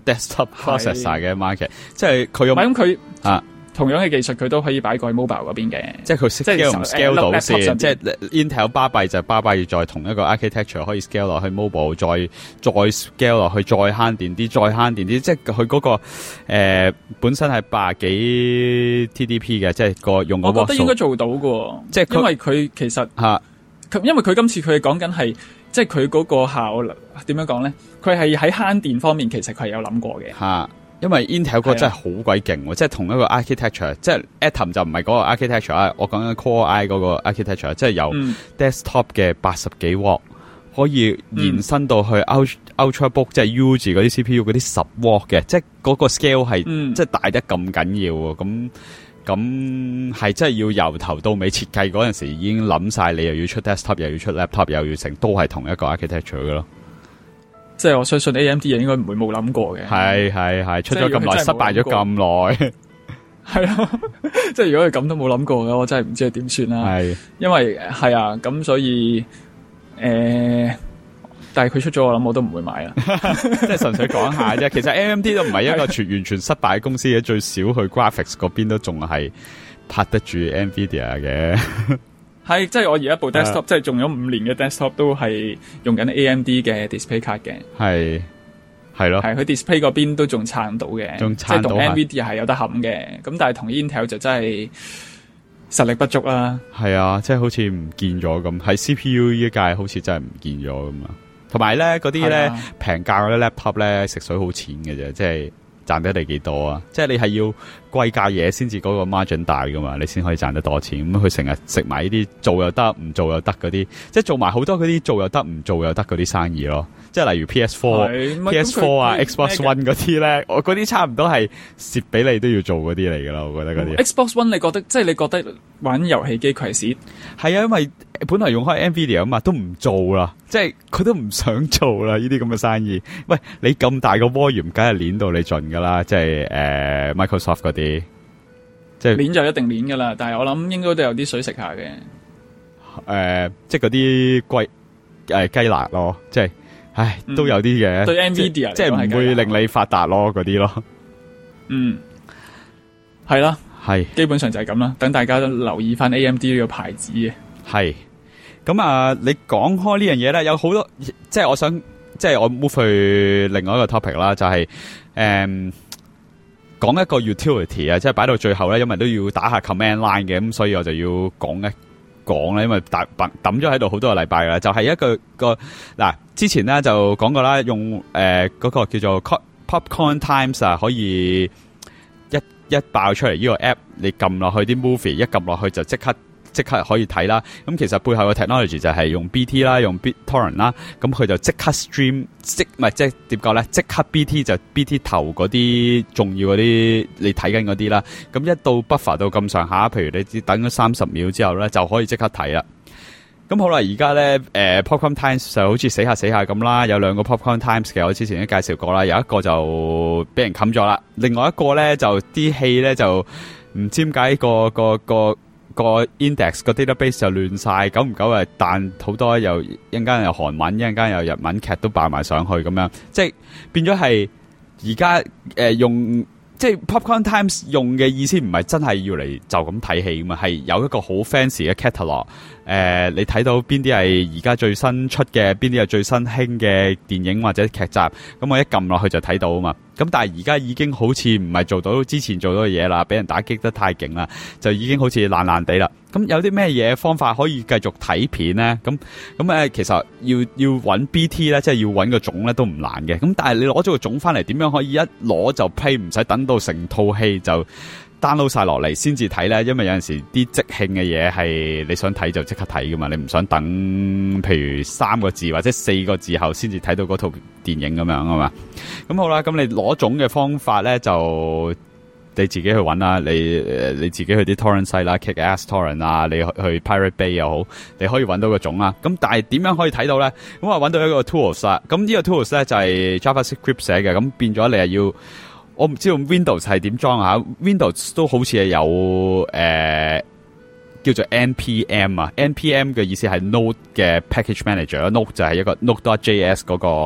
desktop processor 嘅 market，即係佢用咁佢啊。 同樣嘅技術佢都可以擺過去 mobile 嗰邊嘅， 即係佢 scale 唔 scale 到先，即係 Intel 巴閉就巴閉在同一個 architecture 可以 scale 落去 mobile， 再再 scale 落去，再慳電啲，再慳電啲，即係佢嗰個誒、呃、本身係八十幾 T D P 嘅，即係個用個。 我覺得應該做到嘅，即係因為佢其實吓，因為佢今次佢講緊係，即係佢嗰個效點樣講咧？佢係喺慳電方面，其實佢係有諗過嘅吓。因為 Intel 個真係好鬼勁，即係同一個 architecture，即係 Atom 就唔係嗰個 architecture 啊，我講緊 Core I 嗰個 architecture，即係由 desktop 嘅八十幾 W 可以延伸到去 Ultrabook，、嗯、即係 U 字嗰啲 C P U 嗰啲十 W 嘅，即係嗰個 scale 係、嗯、即係大得咁緊要喎。咁咁係真係要由頭到尾設計嗰陣時已經諗晒，你又要出 desktop， 又要出 laptop， 又要成，都係同一個 architecture 嘅咯。 即係我相信 A M D 應該唔會冇諗過嘅， 係係係出咗咁耐，失敗咗咁耐， 係啊！即係如果佢咁都冇諗過嘅，我真係唔知佢點算啦。係，因為係啊，咁所以誒、呃，但係佢出咗，我諗我都唔會買啦。 即係純粹講下啫。其實 A M D 都唔係一個全完全失敗嘅公司嘅，最少去 graphics 嗰邊都仲係拍得住 Nvidia 嘅。 係，即係我而家部 desktop，、uh, 即係用咗五年嘅 desktop 都係用緊 A M D 嘅 display card 嘅。係，係咯。係佢 display 嗰邊都仲撐到嘅，即係同 Nvidia 係有得冚嘅。咁但係同 Intel 就真係實力不足啦。係啊，即係好似唔見咗咁。喺 C P U 呢屆好似真係唔見咗咁啊。同埋咧，嗰啲咧平價嗰啲 laptop 咧食水好淺嘅啫，即係賺得你幾多啊？即係你係要貴價嘢先至嗰個 margin 大噶嘛，你先可以賺得多錢。咁佢成日食埋呢啲做又得，唔做又得嗰啲，即係做埋好多嗰啲做又得，唔做又得嗰啲生意咯。即係例如 P S four、P S four 啊、Xbox One 嗰啲咧，我嗰啲差唔多係蝕俾你都要做嗰啲嚟噶啦。我覺得嗰啲、嗯、Xbox One 你覺得即係你覺得玩遊戲機佢係蝕？ 係啊，因為本來用開 Nvidia 啊嘛，都唔做啦，即係佢都唔想做啦。呢啲咁嘅生意，喂，你咁大個 volume，梗係捻到你盡噶啦。即係誒、呃、Microsoft 嗰啲。即係鏈就一定鏈噶啦，但係我諗應該都有啲水食下嘅。誒、 呃，即係嗰啲貴誒雞肋咯，即係，唉，嗯、都有啲嘅。 對 Nvidia 即係唔會令你發達咯，嗰啲咯。 嗯，係啦，係，基本上就係咁啦。等大家都留意翻 A M D 呢個牌子嘅。係， 咁啊，你講開呢樣嘢咧，有好多，即係我想，即係我 move 去另外一個 topic 啦，就係、是、誒。嗯講一個 utility 啊，即係擺到最後咧，因為都要打下 command line 嘅，咁所以我就要講一講咧，因為打抌咗喺度好多個禮拜啦，就係、是、一個一個嗱，之前咧就講過啦，用誒嗰、呃那個叫做 Popcorn Times 啊，可以一一爆出嚟呢個 app，你撳落去啲 movie，一撳落去就即刻。即刻可以睇啦，咁其實背後嘅 technology 就係用 B T 啦，用 BitTorrent 啦，咁佢就即刻 stream，即唔係即係點講咧？即刻 B T 就 B T 頭嗰啲重要嗰啲你睇緊嗰啲啦，咁一到 buffer 到咁上下，譬如你等咗三十秒之後咧，就可以即刻睇啦。咁好啦，而家咧誒 Popcorn Times 就好似死下死下咁啦，有兩個 Popcorn Times 嘅，我之前都介紹過啦，有一個就俾人冚咗啦，另外一個咧就啲戲咧就唔知點解個個個。個 index 個 database 就亂晒，久唔久啊彈好多，又一陣間又韓文，一陣間又日文劇都爆埋上去咁樣，即係變咗係而家誒用即係 Popcorn Times 用嘅意思唔係真係要嚟就咁睇戲噶嘛，係有一個好 fancy 嘅 catalog，誒、呃、你睇到邊啲係而家最新出嘅，邊啲係最新興嘅電影或者劇集，咁我一撳落去就睇到啊嘛。咁但係而家已經好似唔係做到之前做到嘅嘢啦，俾人打擊得太勁啦，就已經好似爛爛地啦。咁有啲咩嘢方法可以繼續睇片咧？咁咁誒，其實要要揾 B T 咧，即係要揾個種咧都唔難嘅。咁但係你攞咗個種翻嚟，點樣可以一攞就 play，唔使等到成套戲就 download 晒落嚟先至睇咧？因為有陣時啲即興嘅嘢係你想睇就即刻睇噶嘛，你唔想等譬如三個字或者四個字後先至睇到嗰套電影咁樣啊嘛。咁好啦，咁你攞種嘅方法咧就你自己去揾啦，你誒你自己去啲 torrent site 啦 ，Kick-Ass Torrent 啊，你去去 Pirate Bay 又好，你可以揾到個種啦。咁但係點樣可以睇到咧？咁我揾到一個 tools 啦。咁呢個 tools 咧就係 JavaScript 寫嘅，咁變咗你係要，我唔知道 Windows 係點裝啊 ，Windows 都好似係有誒、呃、叫做 N P M 啊 ，N P M 嘅意思係 Node 嘅 Package Manager，Node 就係一個 Node.js 嗰個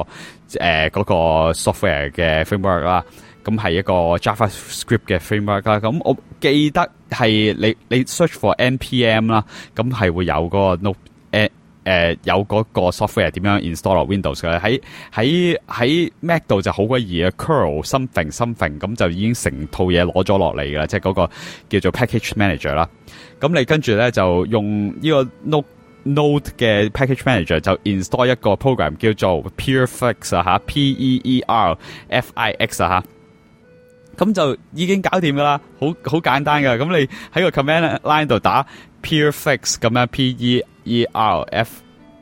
誒嗰個 software 嘅 framework 啦。咁係一個 JavaScript 嘅 framework 啦。咁我記得係你你 search for N P M 啦，咁係會有嗰個 Node 誒誒有嗰個 software 點樣 install 落 Windows 嘅。喺喺喺 Mac 度就好鬼易啊 curl something something 咁就已經成套嘢攞咗落嚟㗎啦，即係嗰個叫做 package manager 啦。咁你跟住咧就用呢個 Node Node 嘅 package manager 就 install 一個 program 叫做 Perfix 啊吓 P E E R F I X 啊吓。咁就已經搞掂噶啦，好好簡單噶。咁你喺個 command line 度打 Perfix 咁樣 P E E R F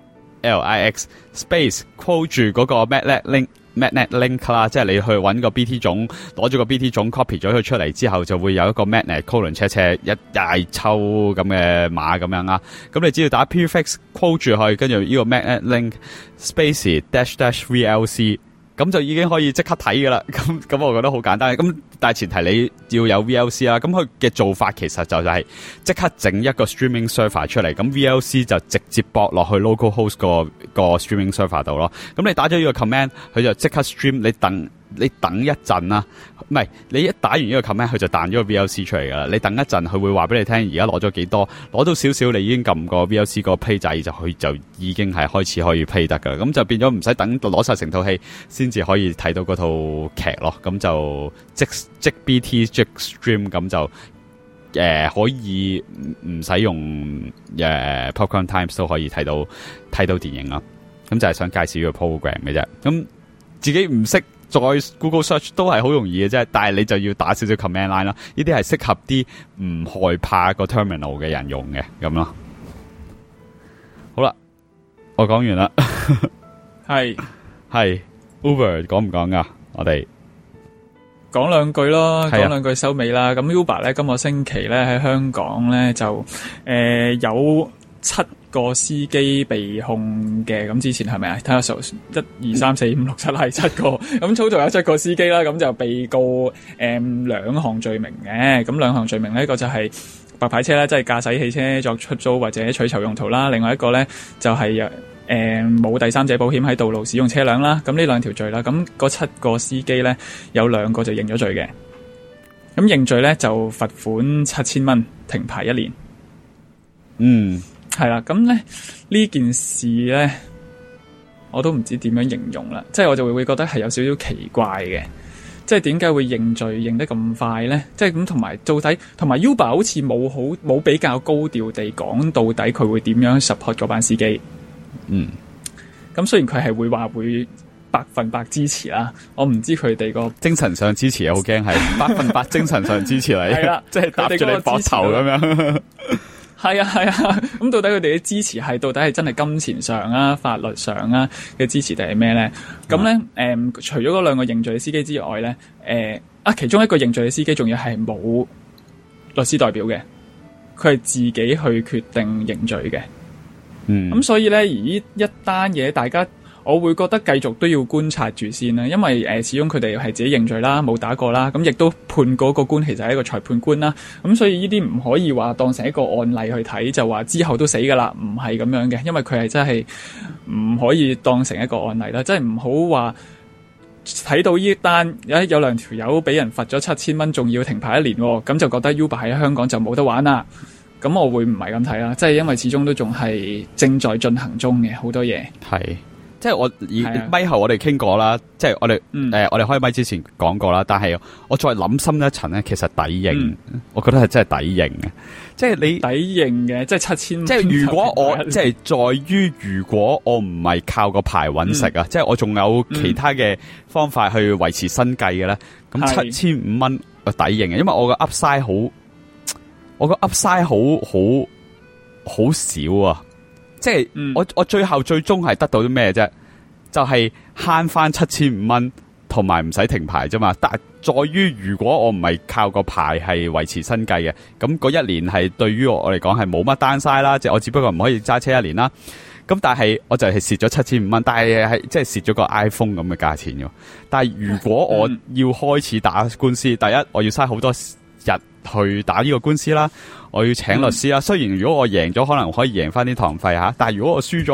L I X space quote 住嗰個 Matnet link Matnet link 啦，即係你去揾個 B T 種，攞咗個 B T 種 copy 咗佢出嚟之後，就會有一個 Matnet colon 車車一大抽咁嘅碼咁樣啦。咁你只要打 Perfix quote 住佢，跟住呢個 Matnet link space dash dash V L C。咁就已經可以即刻睇噶啦，咁咁我覺得好簡單。咁但係前提你要有 V L C 啦，咁佢嘅做法其實就係即刻整一個 streaming server 出嚟，咁 V L C 就直接駁落去 localhost 個個 streaming server 度咯。咁你打咗呢個 command，佢就即刻 stream，你等你等一陣啦，唔係你一打完呢個 command，佢就彈咗個 V L C 出嚟噶啦。你等一陣，佢會話俾你聽，而家攞咗幾多，攞到少少，你已經撳個 V L C 個 play 掣，就佢就已經係開始可以 play 得噶啦。咁就變咗唔使等攞晒成套戲先至可以睇到嗰套劇咯。咁就即即 B T 即 stream， 咁就誒、呃、可以唔使用誒、呃、Popcorn Times 都可以睇到睇到電影啦。咁就係想介紹呢個 program 嘅啫。咁自己唔識。再 Google Search 都係好容易嘅啫，但係你就要打少少 command line 啦。呢啲係適合啲唔害怕個 terminal 嘅人用嘅咁咯。好啦，我講完啦。 係係 Uber 講唔講噶？我哋講兩句咯，講兩句收尾啦。咁 Uber 咧，今個星期咧喺香港咧就誒、呃、有七個司機被控嘅，咁之前係咪啊？睇下數，一二三四五六七係七個，咁 total 有七個司機啦，咁就被告誒兩項罪名嘅，咁兩項罪名呢一個就係白牌車啦，即係駕駛汽車作出租或者取酬用途啦，另外一個咧就係誒冇第三者保險喺道路使用車輛啦，咁呢兩條罪啦，咁嗰七個司機咧有兩個就認咗罪嘅，咁認罪咧就罰款七千蚊，停牌一年。 嗯。 係啦，咁咧呢件事咧，我都唔知點樣形容啦，即係我就會會覺得係有少少奇怪嘅，即係點解會認罪認得咁快咧？即係咁同埋到底，同埋 Uber 好似冇好冇比較高調地講到底佢會點樣 support 嗰班司機。 嗯， 咁雖然佢係會話會百分百支持啦，我唔知佢哋個精神上支持，好驚係百分百精神上支持你， 係啦， 即係搭住你膊頭咁樣。 係啊係啊，咁到底佢哋嘅支持係到底係真係金錢上啊、法律上啊嘅支持定係咩咧？咁咧誒，除咗嗰兩個認罪嘅司機之外咧，誒、呃、啊，其中一個認罪嘅司機仲要係冇律師代表嘅，佢係自己去決定認罪嘅。嗯，咁所以咧，而呢一單嘢，大家我會覺得繼續都要觀察住先啦，因為誒、呃、始終佢哋係自己認罪啦，冇打過啦，咁亦都判嗰個官其實係一個裁判官啦，咁所以呢啲唔可以話當成一個案例去睇，就話之後都死噶啦，唔係咁樣嘅，因為佢係真係唔可以當成一個案例啦，即係唔好話睇到呢單有有兩條友俾人罰咗七千蚊，仲要停牌一年，咁就覺得 Uber 喺香港就冇得玩啦。咁我會唔係咁睇啦，即係因為始終都仲係正在進行中嘅好多嘢。 係。即係我以咪後我哋傾過啦，即係我哋誒、嗯呃、我哋開咪之前講過啦，但係我再諗深一層咧，其實抵認、嗯，我覺得係真係抵認嘅。即係你抵認嘅，即係七千。即係如果我即係在於，如果我唔係靠個牌搵食啊，即係我仲有其他嘅方法去維持生計嘅咧，咁七千五蚊我抵認嘅，因為我個 Upside 好，我個 Upside 好好好少啊。即係、嗯、我我最後最終係得到啲咩啫？就係慳翻七千五蚊，同埋唔使停牌啫嘛。但係在於如果我唔係靠個牌係維持生計嘅，咁嗰一年係對於我嚟講係冇乜單嘥啦。即係我只不過唔可以揸車一年啦。咁但係我就係蝕咗七千五蚊，但係係即係蝕咗個 iPhone 咁嘅價錢嘅。但係如果我要開始打官司，第一我要嘥好多日去打呢個官司啦，我要請律師啦。嗯、雖然如果我贏咗，可能可以贏翻啲堂費吓，但係如果我輸咗，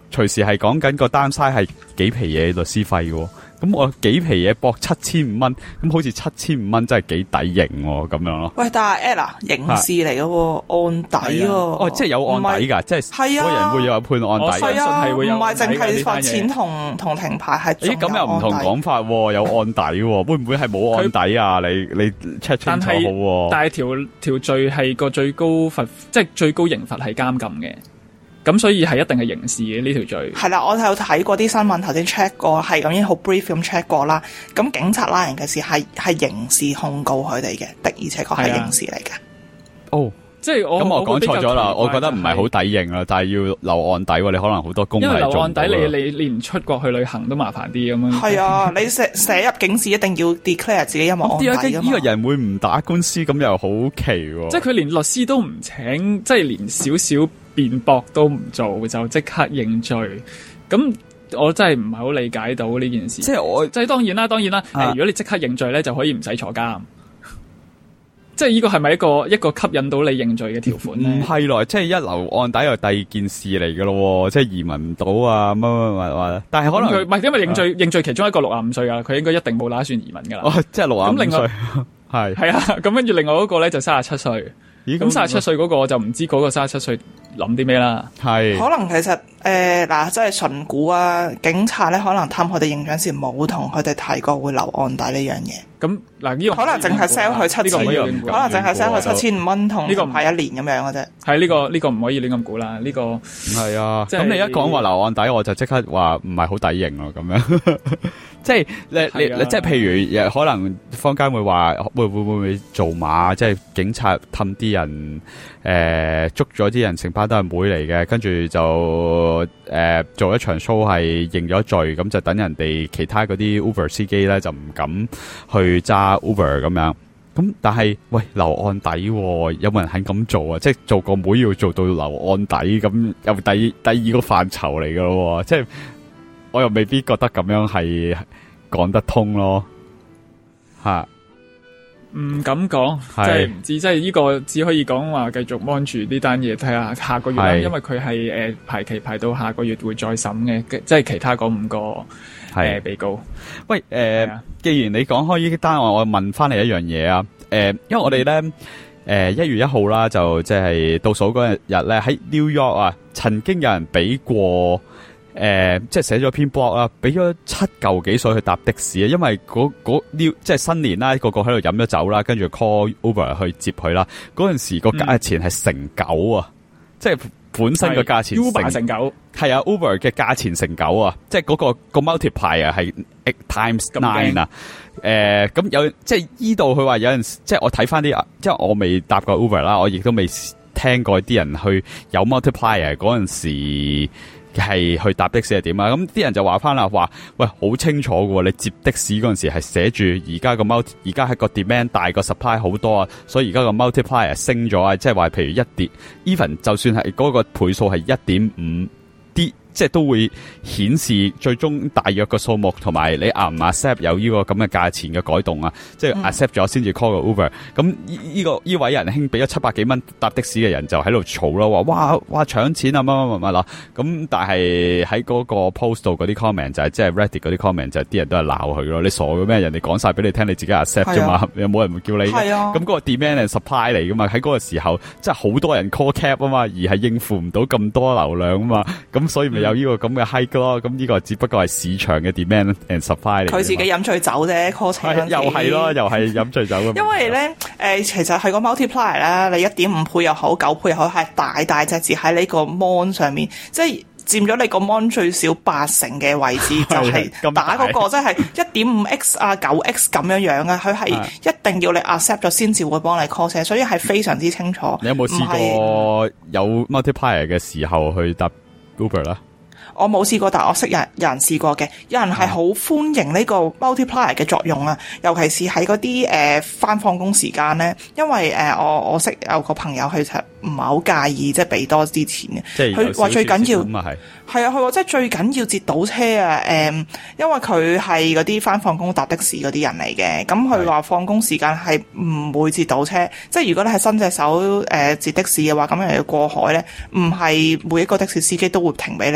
隨時係講緊個單嘥係幾皮嘢律師費喎。咁我幾皮嘢搏七千五蚊，咁好似七千五蚊真係幾抵型喎，咁樣咯。 喂，但係 Ed 啊，刑事嚟嘅喎，案底喎。 哦，即係有案底㗎，即係係啊，個人會有判案底。 係啊， 係會有唔係淨係罰錢同同停牌，係咦咁又唔同講法喎，有案底喎，會唔會係冇案底啊？你你 check 清楚好喎。 但係條條罪係個最高罰，即係最高刑罰係監禁嘅。咁所以係一定係刑事嘅呢條罪。係啦，我有睇過啲新聞，頭先 check 過，係咁已經好 brief 咁 check 過啦。咁警察拉人嘅事係係刑事控告佢哋嘅，的而且確係刑事嚟嘅。 哦， 即係我咁我講錯咗啦，我覺得唔係好抵刑啦，但係要留案底喎，你可能好多工係做唔到。因為留案底，你你連出國去旅行都麻煩啲咁樣。係啊，你寫寫入警示一定要 declare 自己有冇案底㗎嘛。 呢個人會唔打官司咁又好奇喎。 即係佢連律師都唔請，即係連少少辯駁都唔做就即刻認罪，咁我真係唔係好理解到呢件事。 即係我即係當然啦，當然啦。啊、如果你即刻認罪咧，就可以唔使坐監。即係呢個係咪一個一個吸引到你認罪嘅條款咧？ 唔係咯，即係一留案底又第二件事嚟噶咯，即係移民唔到啊乜乜乜乜。但係可能佢唔係因為認罪、啊、認罪其中一個六十五歲啊，佢應該一定冇打算移民噶啦。 哦，即係六十五歲，係係啊。咁跟住另外嗰個咧就三十七歲。咁三十七歲嗰個我就唔知嗰個三十七歲諗啲咩啦。係可能其實誒嗱，即係純估啊，警察咧可能探佢哋認獎時冇同佢哋提過會留案底呢樣嘢。 咁嗱呢個可能淨係 sell 佢七千，可能淨係 sell 佢七千五蚊同呢個唔係一年咁樣嘅啫。 係呢個呢個唔可以亂咁估啦。呢個係啊。咁你一講話留案底，我就即刻話唔係好抵型咯。咁樣即係你你即係譬如可能坊間會話會會會唔會做馬，即係警察氹啲人誒捉咗啲人成班都係妹嚟嘅，跟住就誒做一場 show 係認咗罪，咁就等人哋其他嗰啲 Uber 司機咧就唔敢去揸 Uber 咁樣。咁但係喂留案底，有冇人肯咁做啊？即係做個妹要做到留案底，咁又第第二個範疇嚟噶咯？即係我又未必覺得咁樣係講得通咯，吓。 唔敢講，即係唔知，即係呢個只可以講話繼續 mon 住呢單嘢，睇下下個月啦，因為佢係誒排期排到下個月會再審嘅，即係其他嗰五個誒、呃、被告。喂，誒、呃啊， 既然你講開呢單案，我問翻你一樣嘢啊，誒、呃，因為我哋咧，誒、呃，一月一號啦，就即係倒數嗰日咧，喺 New York 啊，曾經有人俾過。誒、呃，即係寫咗篇 blog 啦，俾咗七嚿幾水去搭的士啊，因為嗰嗰呢即係新年啦，個個喺度飲咗酒啦，跟住 call Uber 去接佢啦。嗰陣時個價錢係成九啊，嗯、即係本身個價錢 Uber 成九， 係啊 Uber 嘅價錢成九啊，即係嗰、嗰個、嗰個 multiply 啊係 eight times nine 啊。誒、呃，咁有即係依度佢話有陣時，即係我睇翻啲，即係我未搭過 Uber 啦，我亦都未聽過啲人去有 multiplier 嗰陣時。係去搭的士係點啊？咁啲人就話翻啦，話喂好清楚嘅喎，你接的士嗰陣時係寫住而家個 multi，而家係個 demand 大過 supply 好多啊，所以而家個 multiplier 升咗啊，即係話譬如一跌 even 就算係嗰個倍數係一點五。即係都會顯示最終大約個數目，同埋你 accept 唔 accept 有呢個咁嘅價錢嘅改動啊！即係 accept 咗先至 call 個 Uber。咁呢呢個呢位仁兄俾咗七百幾蚊搭的士嘅人就喺度嘈咯，話哇哇搶錢啊乜乜乜乜啦！咁但係喺嗰個 post 度嗰啲 comment 就係即係 Reddit 嗰啲 comment 就係啲人都係鬧佢咯。你傻嘅咩？人哋講晒俾你聽，你自己 accept 啫嘛，有冇人會叫你？係啊。咁嗰個 demand and supply 嚟噶嘛？喺嗰個時候，即係好多人 call cab 啊嘛，而係應付唔到咁多流量啊嘛。咁所以咪有呢個咁嘅 hike 咯。咁呢個只不過係市場嘅 demand and supply 嚟。佢自己飲醉酒啫 call 車。又係咯，又係飲醉酒嘅。因為咧，誒、呃，其實係個 multiplier 啦，你一點五倍又好，九倍又好，係大大隻字喺呢個 mon 上面，即係佔咗你個 mon 最少八成嘅位置，就係打嗰個，即係一點五 x 啊，九 x 咁樣樣啊，佢係一定要你 accept 咗先至會幫你 call 車，所以係非常之清楚。你有冇試過有 multiplier 嘅時候去搭 Uber 啦？我冇試過，但我識人有人試過嘅，有人係好歡迎呢個 multiplier 嘅作用啊，尤其是喺嗰啲誒返放工時間咧，因為誒、呃、我我識有個朋友佢就唔係好介意即係俾多啲錢嘅，即係佢話最緊要係係啊，佢話即係最緊要截到車啊，誒、嗯，因為佢係嗰啲返放工搭的士嗰啲人嚟嘅，咁佢話放工時間係唔會截到車，即係如果你係伸隻手誒截的士嘅話，咁又要過海咧，唔係每一個的士司機都會停俾你，你有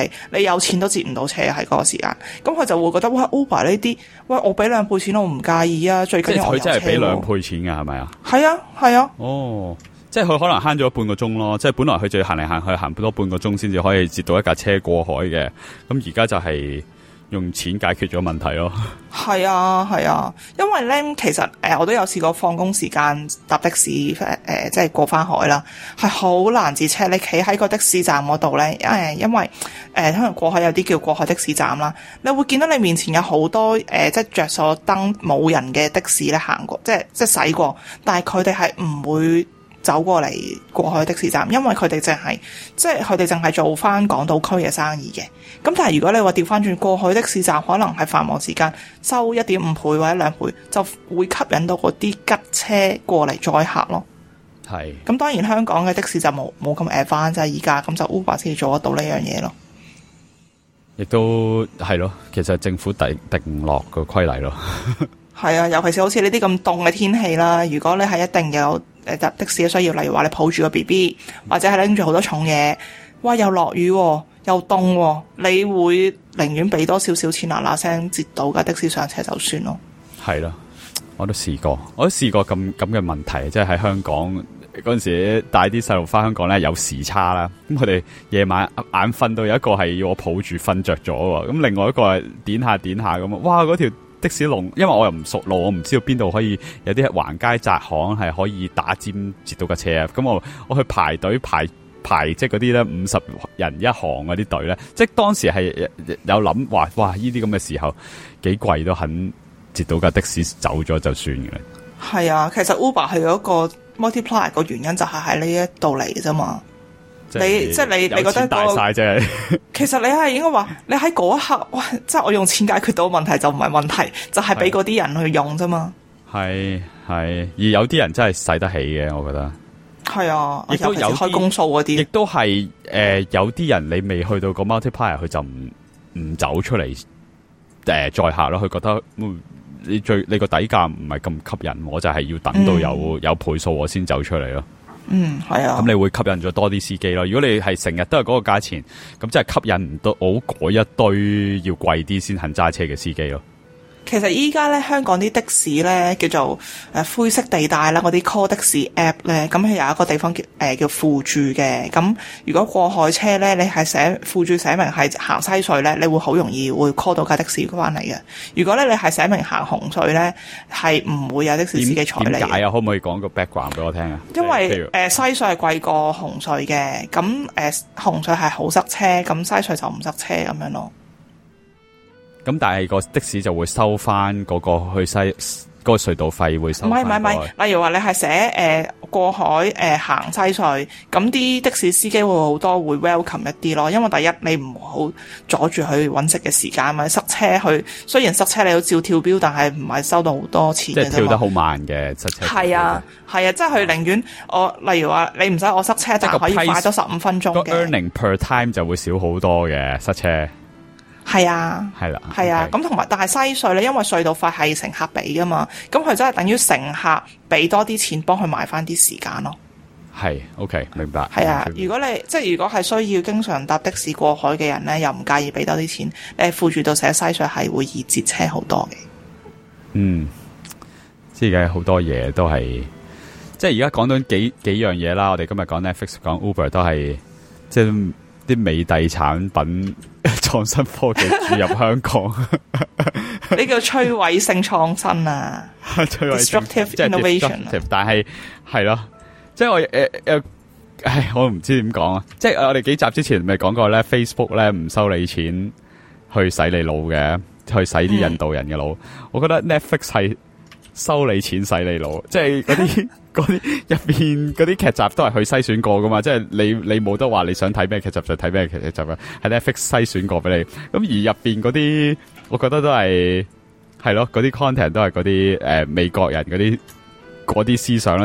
有錢都截唔到車喺嗰個時間，咁佢就會覺得喂 Uber 呢啲，喂我俾兩倍錢我唔介意啊，最緊要我有車。 即係佢真係俾兩倍錢㗎係咪啊？ 係啊係啊。 哦，即係佢可能慳咗半個鐘咯，即係本來佢就要行嚟行去行多半個鐘先至可以截到一架車過海嘅，咁而家就係用錢解決咗問題咯。 係啊係啊，因為咧其實誒、呃、我都有試過放工時間搭的士誒、呃、即係過翻海啦，係好難截車。你企喺個的士站嗰度咧，因為因為誒可能過海有啲叫過海的士站啦，你會見到你面前有好多誒、呃、即係着咗燈冇人嘅的，的士咧行過，即係即係駛過，但係佢哋係唔會走過嚟過海的士站，因為佢哋淨係即係佢哋淨係做翻港島區嘅生意嘅。咁但係如果你話調翻轉過海的士站，可能係繁忙時間收一點五倍或者兩倍，就會吸引到嗰啲吉車過嚟載客咯。 係。咁當然香港嘅的，的士就冇冇咁 advance 啫，而家咁就 Uber 先做得到呢樣嘢咯。 亦都係咯，其實政府定定唔落個規例咯。 係啊，尤其是好似呢啲咁凍嘅天氣啦，如果你係一定有誒搭的士嘅需要，例如話你抱住個 B B 或者係拎住好多重嘢，哇又落雨又凍，你會寧願俾多少少錢嗱嗱聲截到架的士上車就算咯。係咯，我都試過，我都試過咁咁嘅問題，即係喺香港嗰陣時帶啲細路翻香港咧，有時差啦，咁佢哋夜晚眼瞓到有一個係要我抱住瞓着咗喎，咁另外一個係點下點下咁啊，哇嗰條的士龍，因為我又唔熟路，我唔知道邊度可以有啲橫街窄巷係可以打尖截到架車啊！咁我我去排隊排排即係嗰啲咧五十人一行嗰啲隊咧，即係當時係有諗話哇呢啲咁嘅時候幾貴都肯截到架的士走咗就算嘅。 係啊，其實 Uber 係有一個 multiplier 個原因就係喺呢一度嚟嘅啫嘛。你即係你，你覺得大晒啫。其實你係應該話，你喺嗰一刻，哇！即係我用錢解決到問題就唔係問題，就係俾嗰啲人去用啫嘛。係係，而有啲人真係使得起嘅，我覺得。係啊，亦都有開公數嗰啲， 亦都係誒，有啲人你未去到個 multiplier，佢就唔唔走出嚟誒載客咯。佢覺得、嗯、你最你個底價唔係咁吸引，我就係要等到有、嗯、有倍數我先走出嚟咯。 嗯，係啊。咁你會吸引咗多啲司機咯。如果你係成日都係嗰個價錢，咁即係吸引唔到好嗰一堆要貴啲先肯揸車嘅司機咯。 其實依家咧香港啲的士咧叫做誒灰色地帶啦，嗰啲 call 的士 app 咧，咁佢有一個地方叫誒、呃、叫附注嘅。咁如果過海車咧，你係寫附注寫明係行西隧咧，你會好容易會 call 到架的士翻嚟嘅。如果咧你係寫明行紅隧咧，係唔會有的士司機睬你。 點解啊？可唔可以講個 background 俾我聽啊？ 因為誒、呃、西隧係貴過紅隧嘅，咁誒、呃、紅隧係好塞車，咁西隧就唔塞車咁樣咯。 咁但係個的士就會收翻嗰個去西嗰、嗰個隧道費會收翻。唔係唔係唔係，例如話你係寫誒過海誒、呃、行西隧，咁啲的士司機會好多會 welcome 一啲咯。因為第一你唔好阻住佢揾食嘅時間，咪塞車去。雖然塞車你都照跳標，但係唔係收到好多錢嘅啫嘛。即係跳得好慢嘅塞車。係啊係啊，即係佢寧願我例如話你唔使我塞車，就可以快多十五分鐘嘅。個 earning per time 就會少好多嘅塞車。 係啊， 係啦， 係啊，咁同埋，但係西隧咧，因為隧道費係乘客俾噶嘛，咁佢真係等於乘客俾多啲錢幫佢買翻啲時間咯。 係 ，OK，明白。 係啊，如果你即係如果係需要經常搭的士過海嘅人咧，又唔介意俾多啲錢，你附住到寫西隧係會易截車好多嘅。 嗯，即係而家好多嘢都係，即係而家講到幾幾樣嘢啦。我哋今日講 Netflix、講 Uber 都係，即係啲美帝產品。創新科技注入香港， 呢個摧毀性創新啊，disruptive innovation。 但係係咯，即係我誒誒，唉，我唔知點講啊。即係我哋幾集之前咪講過咧 ，Facebook 咧唔收你錢去洗你腦嘅，去洗啲印度人嘅腦。嗯、我覺得 Netflix 係收你錢洗你腦，即係嗰啲。嗰啲入邊嗰啲劇集都係去篩選過噶嘛，即係你你冇得話你想睇咩劇集就睇咩劇集啊，係 Netflix 篩選過俾你。咁而入邊嗰啲，我覺得都係係咯，嗰啲 content 都係嗰啲誒美國人嗰啲嗰啲思想啦，即係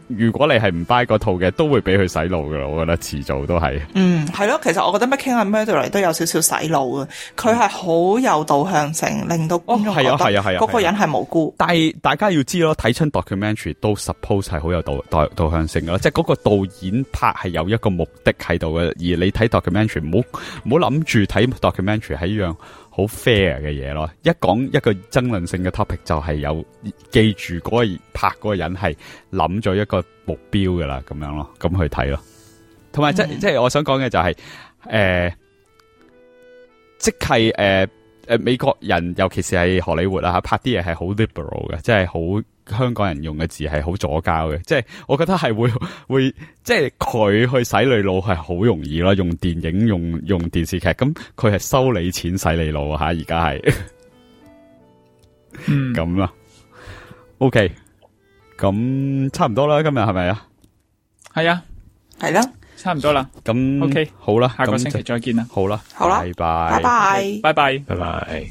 如果你係唔 buy 嗰套嘅，都會俾佢洗腦噶啦。我覺得遲早都係。 嗯，係咯，其實我覺得 Making a Murderer 都有少少洗腦啊。佢係好有導向性，令到觀眾覺得嗰個人係無辜。 但係大家要知咯，睇親 documentary 都 suppose 係好有導導導向性噶啦，即係嗰個導演拍係有一個目的喺度嘅。而你睇 documentary 唔好唔好諗住睇 documentary 係一樣好 fair 嘅嘢咯。一講一個爭論性嘅 topic 就係有記住嗰個拍嗰個人係諗咗一個目標噶啦，咁樣咯，咁去睇咯。同埋即係即係我想講嘅就係、是、誒、呃，即係誒誒美國人，尤其是係荷里活啊，拍啲嘢係好 liberal 嘅，即係好香港人用嘅字係好左膠嘅。即係我覺得係會會即係佢去洗你腦係好容易咯，用電影用用電視劇，咁佢係收你錢洗你腦吓，而家係嗯咁啦。OK，咁差唔多啦，今日係咪啊？ 係啊， 係啦。 差唔多啦， 咁 OK 好啦， 下個星期再見啦， 好啦， 好啦， 拜拜， 拜拜， 拜拜， 拜拜。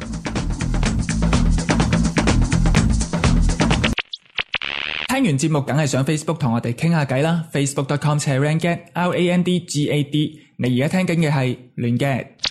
聽完節目梗係上 Facebook 同我哋傾下偈啦 ，facebook dot com slash rangad r a n d g a d。你而家聽緊嘅係亂嘅。